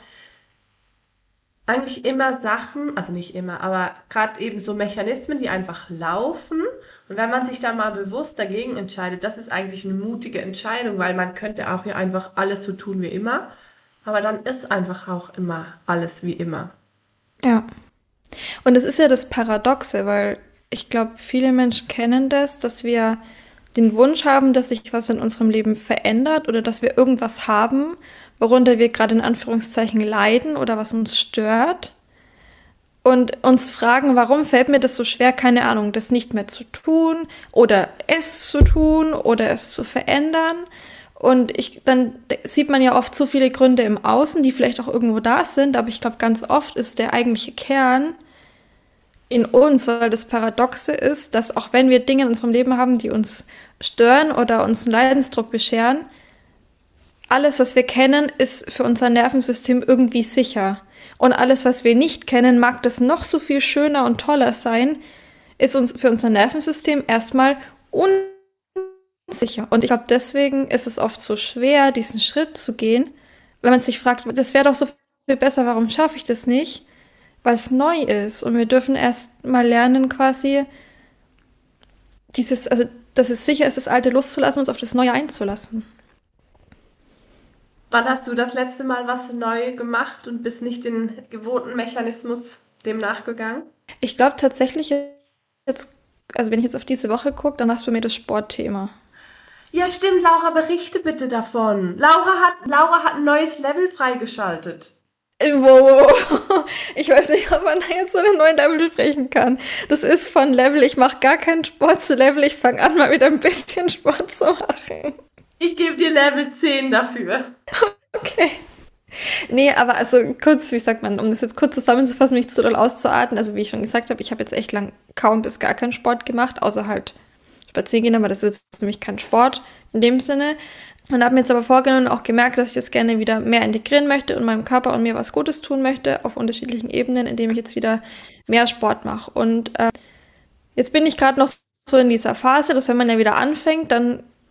Speaker 1: eigentlich immer Sachen, also nicht immer, aber gerade eben so Mechanismen, die einfach laufen. Und wenn man sich dann mal bewusst dagegen entscheidet, das ist eigentlich eine mutige Entscheidung, weil man könnte auch hier einfach alles so tun wie immer, aber dann ist einfach auch immer alles wie immer.
Speaker 2: Ja. Und es ist ja das Paradoxe, weil ich glaube, viele Menschen kennen das, dass wir den Wunsch haben, dass sich was in unserem Leben verändert oder dass wir irgendwas haben, worunter wir gerade in Anführungszeichen leiden oder was uns stört und uns fragen, warum fällt mir das so schwer, keine Ahnung, das nicht mehr zu tun oder es zu tun oder es zu verändern. Und ich, dann sieht man ja oft so viele Gründe im Außen, die vielleicht auch irgendwo da sind, aber ich glaube, ganz oft ist der eigentliche Kern in uns, weil das Paradoxe ist, dass auch wenn wir Dinge in unserem Leben haben, die uns stören oder uns einen Leidensdruck bescheren, alles, was wir kennen, ist für unser Nervensystem irgendwie sicher. Und alles, was wir nicht kennen, mag das noch so viel schöner und toller sein, ist uns für unser Nervensystem erstmal unsicher. Und ich glaube, deswegen ist es oft so schwer, diesen Schritt zu gehen, wenn man sich fragt, das wäre doch so viel besser, warum schaffe ich das nicht? Weil es neu ist. Und wir dürfen erst mal lernen, quasi dieses, also dass es sicher ist, das Alte loszulassen und uns auf das Neue einzulassen.
Speaker 1: Wann hast du das letzte Mal was neu gemacht und bist nicht den gewohnten Mechanismus dem nachgegangen?
Speaker 2: Ich glaube tatsächlich jetzt, also wenn ich jetzt auf diese Woche gucke, dann war es bei mir das Sportthema.
Speaker 1: Ja, stimmt, Laura, berichte bitte davon. Laura hat, Laura hat ein neues Level freigeschaltet.
Speaker 2: Äh, Wow, ich weiß nicht, ob man da jetzt so einen neuen Level sprechen kann. Das ist von Level, ich mache gar keinen Sport zu Level, ich fange an, mal wieder ein bisschen Sport zu machen.
Speaker 1: Ich gebe dir Level zehn dafür.
Speaker 2: Okay. Nee, aber also kurz, wie sagt man, um das jetzt kurz zusammenzufassen, mich zu doll auszuatmen, also wie ich schon gesagt habe, ich habe jetzt echt lang kaum bis gar keinen Sport gemacht, außer halt spazieren gehen, aber das ist jetzt für mich kein Sport in dem Sinne. Und habe mir jetzt aber vorgenommen und auch gemerkt, dass ich das gerne wieder mehr integrieren möchte und meinem Körper und mir was Gutes tun möchte auf unterschiedlichen Ebenen, indem ich jetzt wieder mehr Sport mache. Und äh, jetzt bin ich gerade noch so in dieser Phase, dass wenn man ja wieder anfängt, dann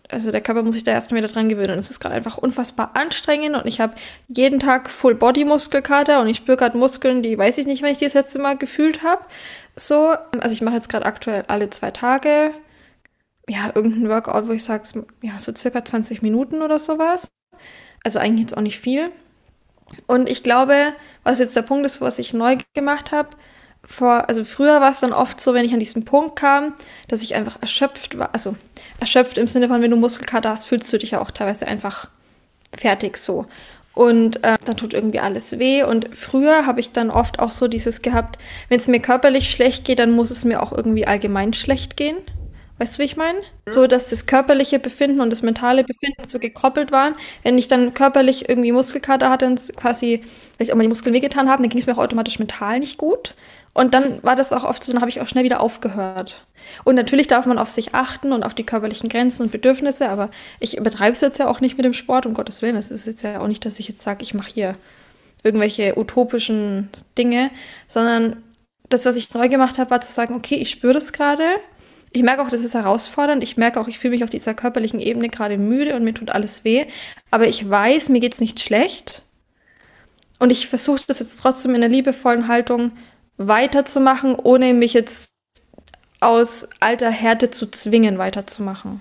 Speaker 2: also der Körper muss sich da erstmal wieder dran gewöhnen. Und es ist gerade einfach unfassbar anstrengend und ich habe jeden Tag Full-Body-Muskelkater und ich spüre gerade Muskeln, die weiß ich nicht, wenn ich die das letzte Mal gefühlt habe. So, also ich mache jetzt gerade aktuell alle zwei Tage, ja, irgendein Workout, wo ich sage, ja, so circa zwanzig Minuten oder sowas. Also eigentlich jetzt auch nicht viel. Und ich glaube, was jetzt der Punkt ist, was ich neu gemacht habe, vor, also früher war es dann oft so, wenn ich an diesen Punkt kam, dass ich einfach erschöpft war, also erschöpft im Sinne von, wenn du Muskelkater hast, fühlst du dich ja auch teilweise einfach fertig so. Und äh, dann tut irgendwie alles weh. Und früher habe ich dann oft auch so dieses gehabt, wenn es mir körperlich schlecht geht, dann muss es mir auch irgendwie allgemein schlecht gehen. Weißt du, wie ich meine? Mhm. So, dass das körperliche Befinden und das mentale Befinden so gekoppelt waren. Wenn ich dann körperlich irgendwie Muskelkater hatte und quasi, vielleicht auch mal die Muskeln wehgetan haben, dann ging es mir auch automatisch mental nicht gut. Und dann war das auch oft so, dann habe ich auch schnell wieder aufgehört. Und natürlich darf man auf sich achten und auf die körperlichen Grenzen und Bedürfnisse, aber ich übertreibe es jetzt ja auch nicht mit dem Sport, um Gottes Willen. Es ist jetzt ja auch nicht, dass ich jetzt sage, ich mache hier irgendwelche utopischen Dinge, sondern das, was ich neu gemacht habe, war zu sagen, okay, ich spüre das gerade. Ich merke auch, das ist herausfordernd. Ich merke auch, ich fühle mich auf dieser körperlichen Ebene gerade müde und mir tut alles weh. Aber ich weiß, mir geht's nicht schlecht. Und ich versuche das jetzt trotzdem in einer liebevollen Haltung weiterzumachen, ohne mich jetzt aus alter Härte zu zwingen, weiterzumachen.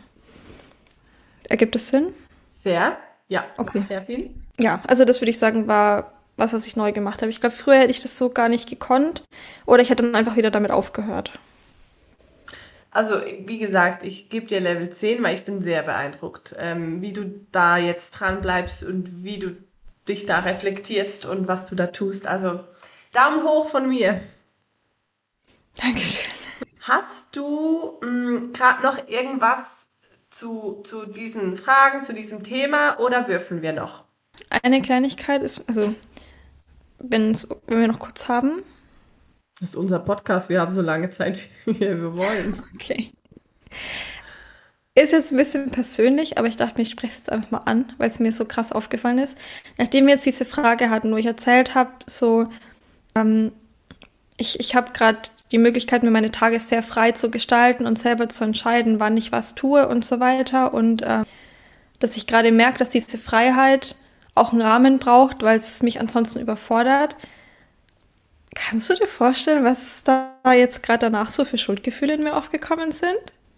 Speaker 2: Ergibt das Sinn?
Speaker 1: Sehr, ja,
Speaker 2: okay.
Speaker 1: Sehr viel.
Speaker 2: Ja, also das würde ich sagen, war was, was ich neu gemacht habe. Ich glaube, früher hätte ich das so gar nicht gekonnt oder ich hätte dann einfach wieder damit aufgehört.
Speaker 1: Also, wie gesagt, ich gebe dir Level zehn, weil ich bin sehr beeindruckt, ähm, wie du da jetzt dran bleibst und wie du dich da reflektierst und was du da tust. Also, Daumen hoch von mir.
Speaker 2: Dankeschön.
Speaker 1: Hast du gerade noch irgendwas zu, zu diesen Fragen, zu diesem Thema oder würfeln wir noch?
Speaker 2: Eine Kleinigkeit ist, also, wenn's, wenn wir noch kurz haben.
Speaker 1: Das ist unser Podcast, wir haben so lange Zeit, wie wir wollen.
Speaker 2: Okay. Ist jetzt ein bisschen persönlich, aber ich dachte mir, ich spreche es jetzt einfach mal an, weil es mir so krass aufgefallen ist. Nachdem wir jetzt diese Frage hatten, wo ich erzählt habe, so, ähm, ich, ich habe gerade die Möglichkeit, mir meine Tage sehr frei zu gestalten und selber zu entscheiden, wann ich was tue und so weiter. Und äh, dass ich gerade merke, dass diese Freiheit auch einen Rahmen braucht, weil es mich ansonsten überfordert. Kannst du dir vorstellen, was da jetzt gerade danach so für Schuldgefühle in mir aufgekommen sind?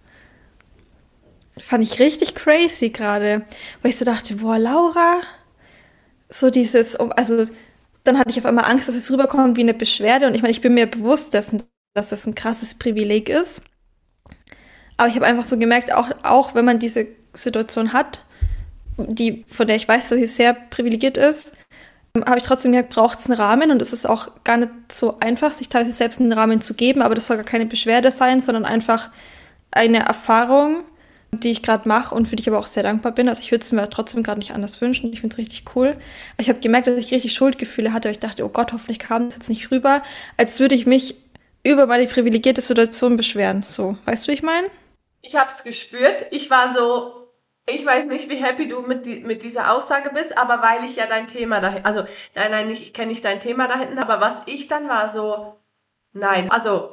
Speaker 2: Fand ich richtig crazy gerade, weil ich so dachte, boah, Laura, so dieses, also dann hatte ich auf einmal Angst, dass es rüberkommt wie eine Beschwerde und ich meine, ich bin mir bewusst dessen, dass das ein krasses Privileg ist, aber ich habe einfach so gemerkt, auch, auch wenn man diese Situation hat, die, von der ich weiß, dass sie sehr privilegiert ist, habe ich trotzdem gemerkt, braucht es einen Rahmen und es ist auch gar nicht so einfach, sich teilweise selbst einen Rahmen zu geben, aber das soll gar keine Beschwerde sein, sondern einfach eine Erfahrung, die ich gerade mache und für die ich aber auch sehr dankbar bin. Also ich würde es mir trotzdem gerade nicht anders wünschen. Ich finde es richtig cool. Aber ich habe gemerkt, dass ich richtig Schuldgefühle hatte. Ich dachte, oh Gott, hoffentlich kam das jetzt nicht rüber, als würde ich mich über meine privilegierte Situation beschweren. So, weißt du, wie ich meine?
Speaker 1: Ich habe es gespürt. Ich war so, ich weiß nicht, wie happy du mit, die, mit dieser Aussage bist, aber weil ich ja dein Thema da, also nein, nein, nicht, ich kenne nicht dein Thema da hinten, aber was ich dann war so, nein, also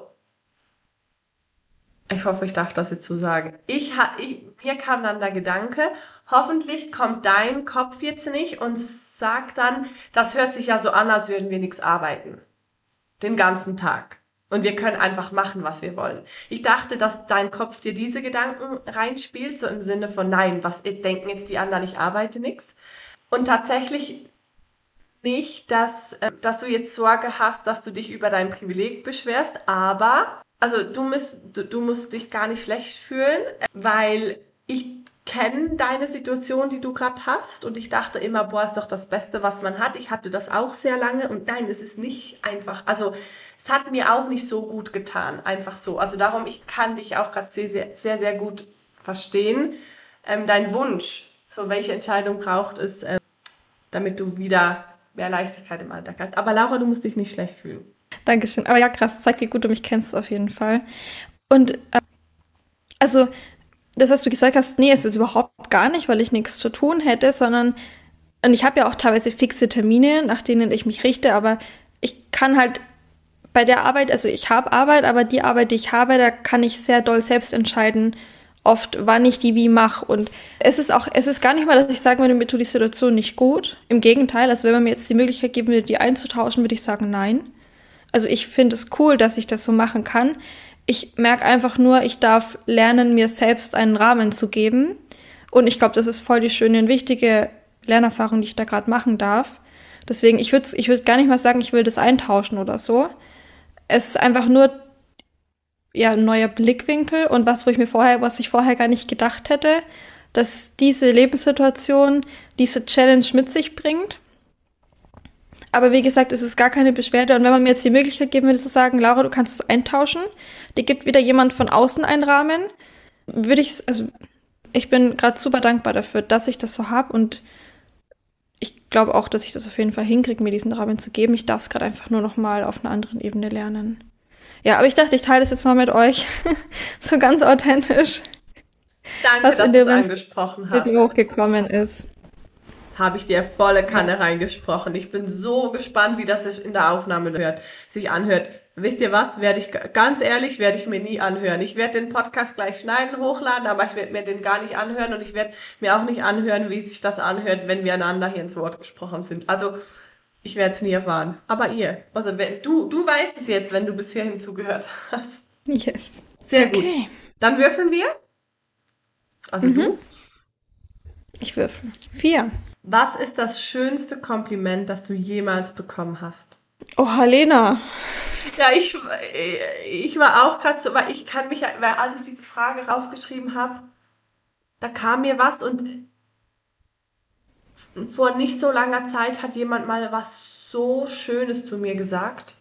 Speaker 1: ich hoffe, ich darf das jetzt so sagen. Ich, ich, mir kam dann der Gedanke, hoffentlich kommt dein Kopf jetzt nicht und sagt dann, das hört sich ja so an, als würden wir nichts arbeiten. Den ganzen Tag. Und wir können einfach machen, was wir wollen. Ich dachte, dass dein Kopf dir diese Gedanken reinspielt, so im Sinne von, nein, was denken jetzt die anderen, ich arbeite nichts. Und tatsächlich nicht, dass, dass du jetzt Sorge hast, dass du dich über dein Privileg beschwerst, aber also du musst, du, du musst dich gar nicht schlecht fühlen, weil ich kenne deine Situation, die du gerade hast und ich dachte immer, boah, ist doch das Beste, was man hat. Ich hatte das auch sehr lange und nein, es ist nicht einfach, also es hat mir auch nicht so gut getan, einfach so. Also darum, ich kann dich auch gerade sehr, sehr, sehr, sehr gut verstehen. Ähm, dein Wunsch, so welche Entscheidung braucht es, ähm, damit du wieder mehr Leichtigkeit im Alltag hast. Aber Laura, du musst dich nicht schlecht fühlen.
Speaker 2: Dankeschön. Aber ja, krass, zeigt, wie gut du mich kennst auf jeden Fall. Und äh, also, das, was du gesagt hast, nee, es ist überhaupt gar nicht, weil ich nichts zu tun hätte, sondern, und ich habe ja auch teilweise fixe Termine, nach denen ich mich richte, aber ich kann halt bei der Arbeit, also ich habe Arbeit, aber die Arbeit, die ich habe, da kann ich sehr doll selbst entscheiden, oft, wann ich die wie mache. Und es ist auch, es ist gar nicht mal, dass ich sagen würde, mir tut die Situation nicht gut. Im Gegenteil, also wenn man mir jetzt die Möglichkeit geben würde, die einzutauschen, würde ich sagen, nein. Also ich finde es cool, dass ich das so machen kann. Ich merke einfach nur, ich darf lernen, mir selbst einen Rahmen zu geben. Und ich glaube, das ist voll die schöne und wichtige Lernerfahrung, die ich da gerade machen darf. Deswegen, ich würde ich würd gar nicht mal sagen, ich will das eintauschen oder so. Es ist einfach nur ja, ein neuer Blickwinkel und was, wo ich mir vorher, was ich vorher gar nicht gedacht hätte, dass diese Lebenssituation diese Challenge mit sich bringt. Aber wie gesagt, es ist gar keine Beschwerde. Und wenn man mir jetzt die Möglichkeit geben würde zu sagen, Laura, du kannst es eintauschen, dir gibt wieder jemand von außen einen Rahmen, würde ich, also ich bin gerade super dankbar dafür, dass ich das so habe und ich glaube auch, dass ich das auf jeden Fall hinkriege, mir diesen Rahmen zu geben. Ich darf es gerade einfach nur noch mal auf einer anderen Ebene lernen. Ja, aber ich dachte, ich teile das jetzt mal mit euch. So ganz authentisch.
Speaker 1: Danke,
Speaker 2: was
Speaker 1: dass
Speaker 2: in
Speaker 1: du es
Speaker 2: dem
Speaker 1: angesprochen hast.
Speaker 2: Video hochgekommen ist.
Speaker 1: Habe ich dir volle Kanne reingesprochen. Ich bin so gespannt, wie das sich in der Aufnahme hört, sich anhört. Wisst ihr was? Werde ich ganz ehrlich, werde ich mir nie anhören. Ich werde den Podcast gleich schneiden, hochladen, aber ich werde mir den gar nicht anhören und ich werde mir auch nicht anhören, wie sich das anhört, wenn wir einander hier ins Wort gesprochen sind. Also ich werde es nie erfahren. Aber ihr, also wenn, du, du weißt es jetzt, wenn du bis hierhin zugehört hast.
Speaker 2: Yes.
Speaker 1: Sehr
Speaker 2: Okay.
Speaker 1: gut. Dann würfeln wir. Also
Speaker 2: Mhm.
Speaker 1: du.
Speaker 2: Ich würfel. Vier.
Speaker 1: Was ist das schönste Kompliment, das du jemals bekommen hast?
Speaker 2: Oh, Lena.
Speaker 1: Ja, ich, ich war auch gerade so, weil ich kann mich, weil als ich diese Frage raufgeschrieben habe, da kam mir was und vor nicht so langer Zeit hat jemand mal was so Schönes zu mir gesagt,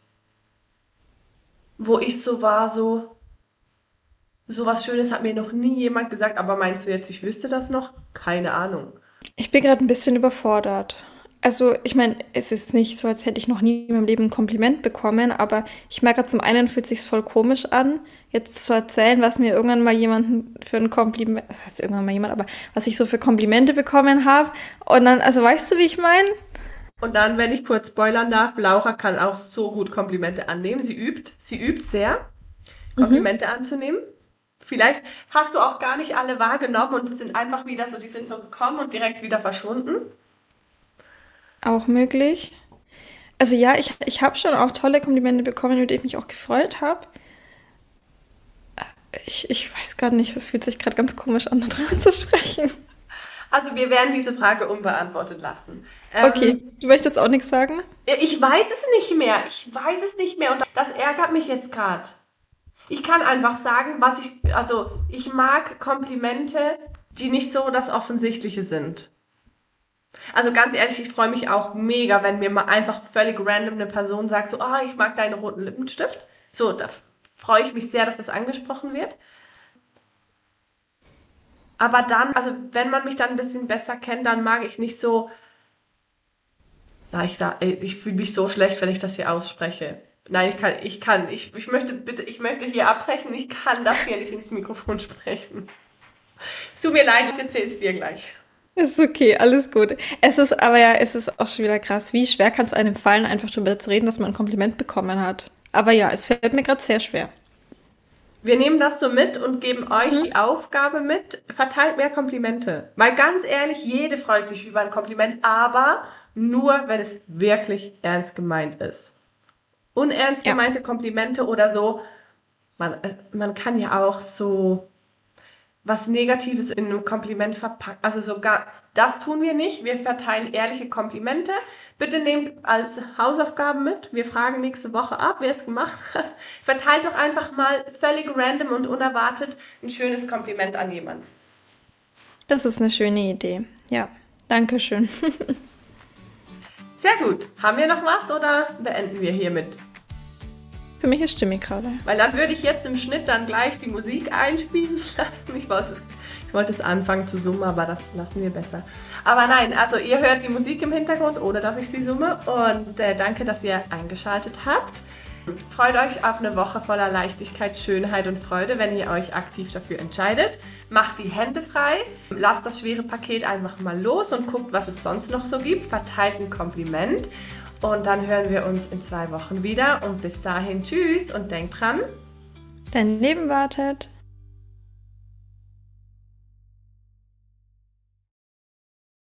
Speaker 1: wo ich so war, so, so was Schönes hat mir noch nie jemand gesagt, aber meinst du jetzt, ich wüsste das noch? Keine Ahnung.
Speaker 2: Ich bin gerade ein bisschen überfordert. Also, ich meine, es ist nicht so, als hätte ich noch nie in meinem Leben ein Kompliment bekommen, aber ich merke, zum einen fühlt es sich voll komisch an, jetzt zu erzählen, was mir irgendwann mal jemanden für ein Kompliment, das heißt irgendwann mal jemand, aber was ich so für Komplimente bekommen habe. Und dann, also weißt du, wie ich meine?
Speaker 1: Und dann, wenn ich kurz spoilern darf, Laura kann auch so gut Komplimente annehmen. Sie übt, sie übt sehr, Komplimente mhm. anzunehmen. Vielleicht hast du auch gar nicht alle wahrgenommen und sind einfach wieder so, die sind so gekommen und direkt wieder verschwunden.
Speaker 2: Auch möglich. Also ja, ich, ich habe schon auch tolle Komplimente bekommen, über die ich mich auch gefreut habe. Ich, ich weiß gar nicht, das fühlt sich gerade ganz komisch an, darüber zu sprechen.
Speaker 1: Also wir werden diese Frage unbeantwortet lassen. Ähm,
Speaker 2: Okay, du möchtest auch nichts sagen?
Speaker 1: Ich weiß es nicht mehr. Ich weiß es nicht mehr und das ärgert mich jetzt gerade. Ich kann einfach sagen, was ich, also ich mag Komplimente, die nicht so das Offensichtliche sind. Also ganz ehrlich, ich freue mich auch mega, wenn mir mal einfach völlig random eine Person sagt, so, ah, oh, ich mag deinen roten Lippenstift. So, da freue ich mich sehr, dass das angesprochen wird. Aber dann, also wenn man mich dann ein bisschen besser kennt, dann mag ich nicht so, na, ich, da, ich fühle mich so schlecht, wenn ich das hier ausspreche. Nein, ich kann, ich kann, ich, ich möchte bitte, ich möchte hier abbrechen, ich kann das hier nicht ins Mikrofon sprechen. Es tut mir leid, ich erzähle es dir gleich.
Speaker 2: Ist okay, alles gut. Es ist aber ja, es ist auch schon wieder krass. Wie schwer kann es einem fallen, einfach darüber zu reden, dass man ein Kompliment bekommen hat? Aber ja, es fällt mir gerade sehr schwer.
Speaker 1: Wir nehmen das so mit und geben euch mhm. die Aufgabe mit, verteilt mehr Komplimente. Weil ganz ehrlich, jede freut sich über ein Kompliment, aber nur, wenn es wirklich ernst gemeint ist. Unernst ja. gemeinte Komplimente oder so, man, man kann ja auch so was Negatives in einem Kompliment verpacken. Also sogar, das tun wir nicht. Wir verteilen ehrliche Komplimente. Bitte nehmt als Hausaufgaben mit. Wir fragen nächste Woche ab, wer es gemacht hat. Verteilt doch einfach mal völlig random und unerwartet ein schönes Kompliment an jemanden.
Speaker 2: Das ist eine schöne Idee. Ja, danke schön.
Speaker 1: Sehr gut. Haben wir noch was oder beenden wir hiermit?
Speaker 2: Für mich ist stimmig gerade.
Speaker 1: Weil dann würde ich jetzt im Schnitt dann gleich die Musik einspielen lassen. Ich wollte es, ich wollte es anfangen zu summen, aber das lassen wir besser. Aber nein, also ihr hört die Musik im Hintergrund, ohne dass ich sie summe. Und äh, danke, dass ihr eingeschaltet habt. Freut euch auf eine Woche voller Leichtigkeit, Schönheit und Freude, wenn ihr euch aktiv dafür entscheidet. Macht die Hände frei, lasst das schwere Paket einfach mal los und guckt, was es sonst noch so gibt. Verteilt ein Kompliment. Und dann hören wir uns in zwei Wochen wieder. Und bis dahin, tschüss und denkt dran,
Speaker 2: dein Leben wartet.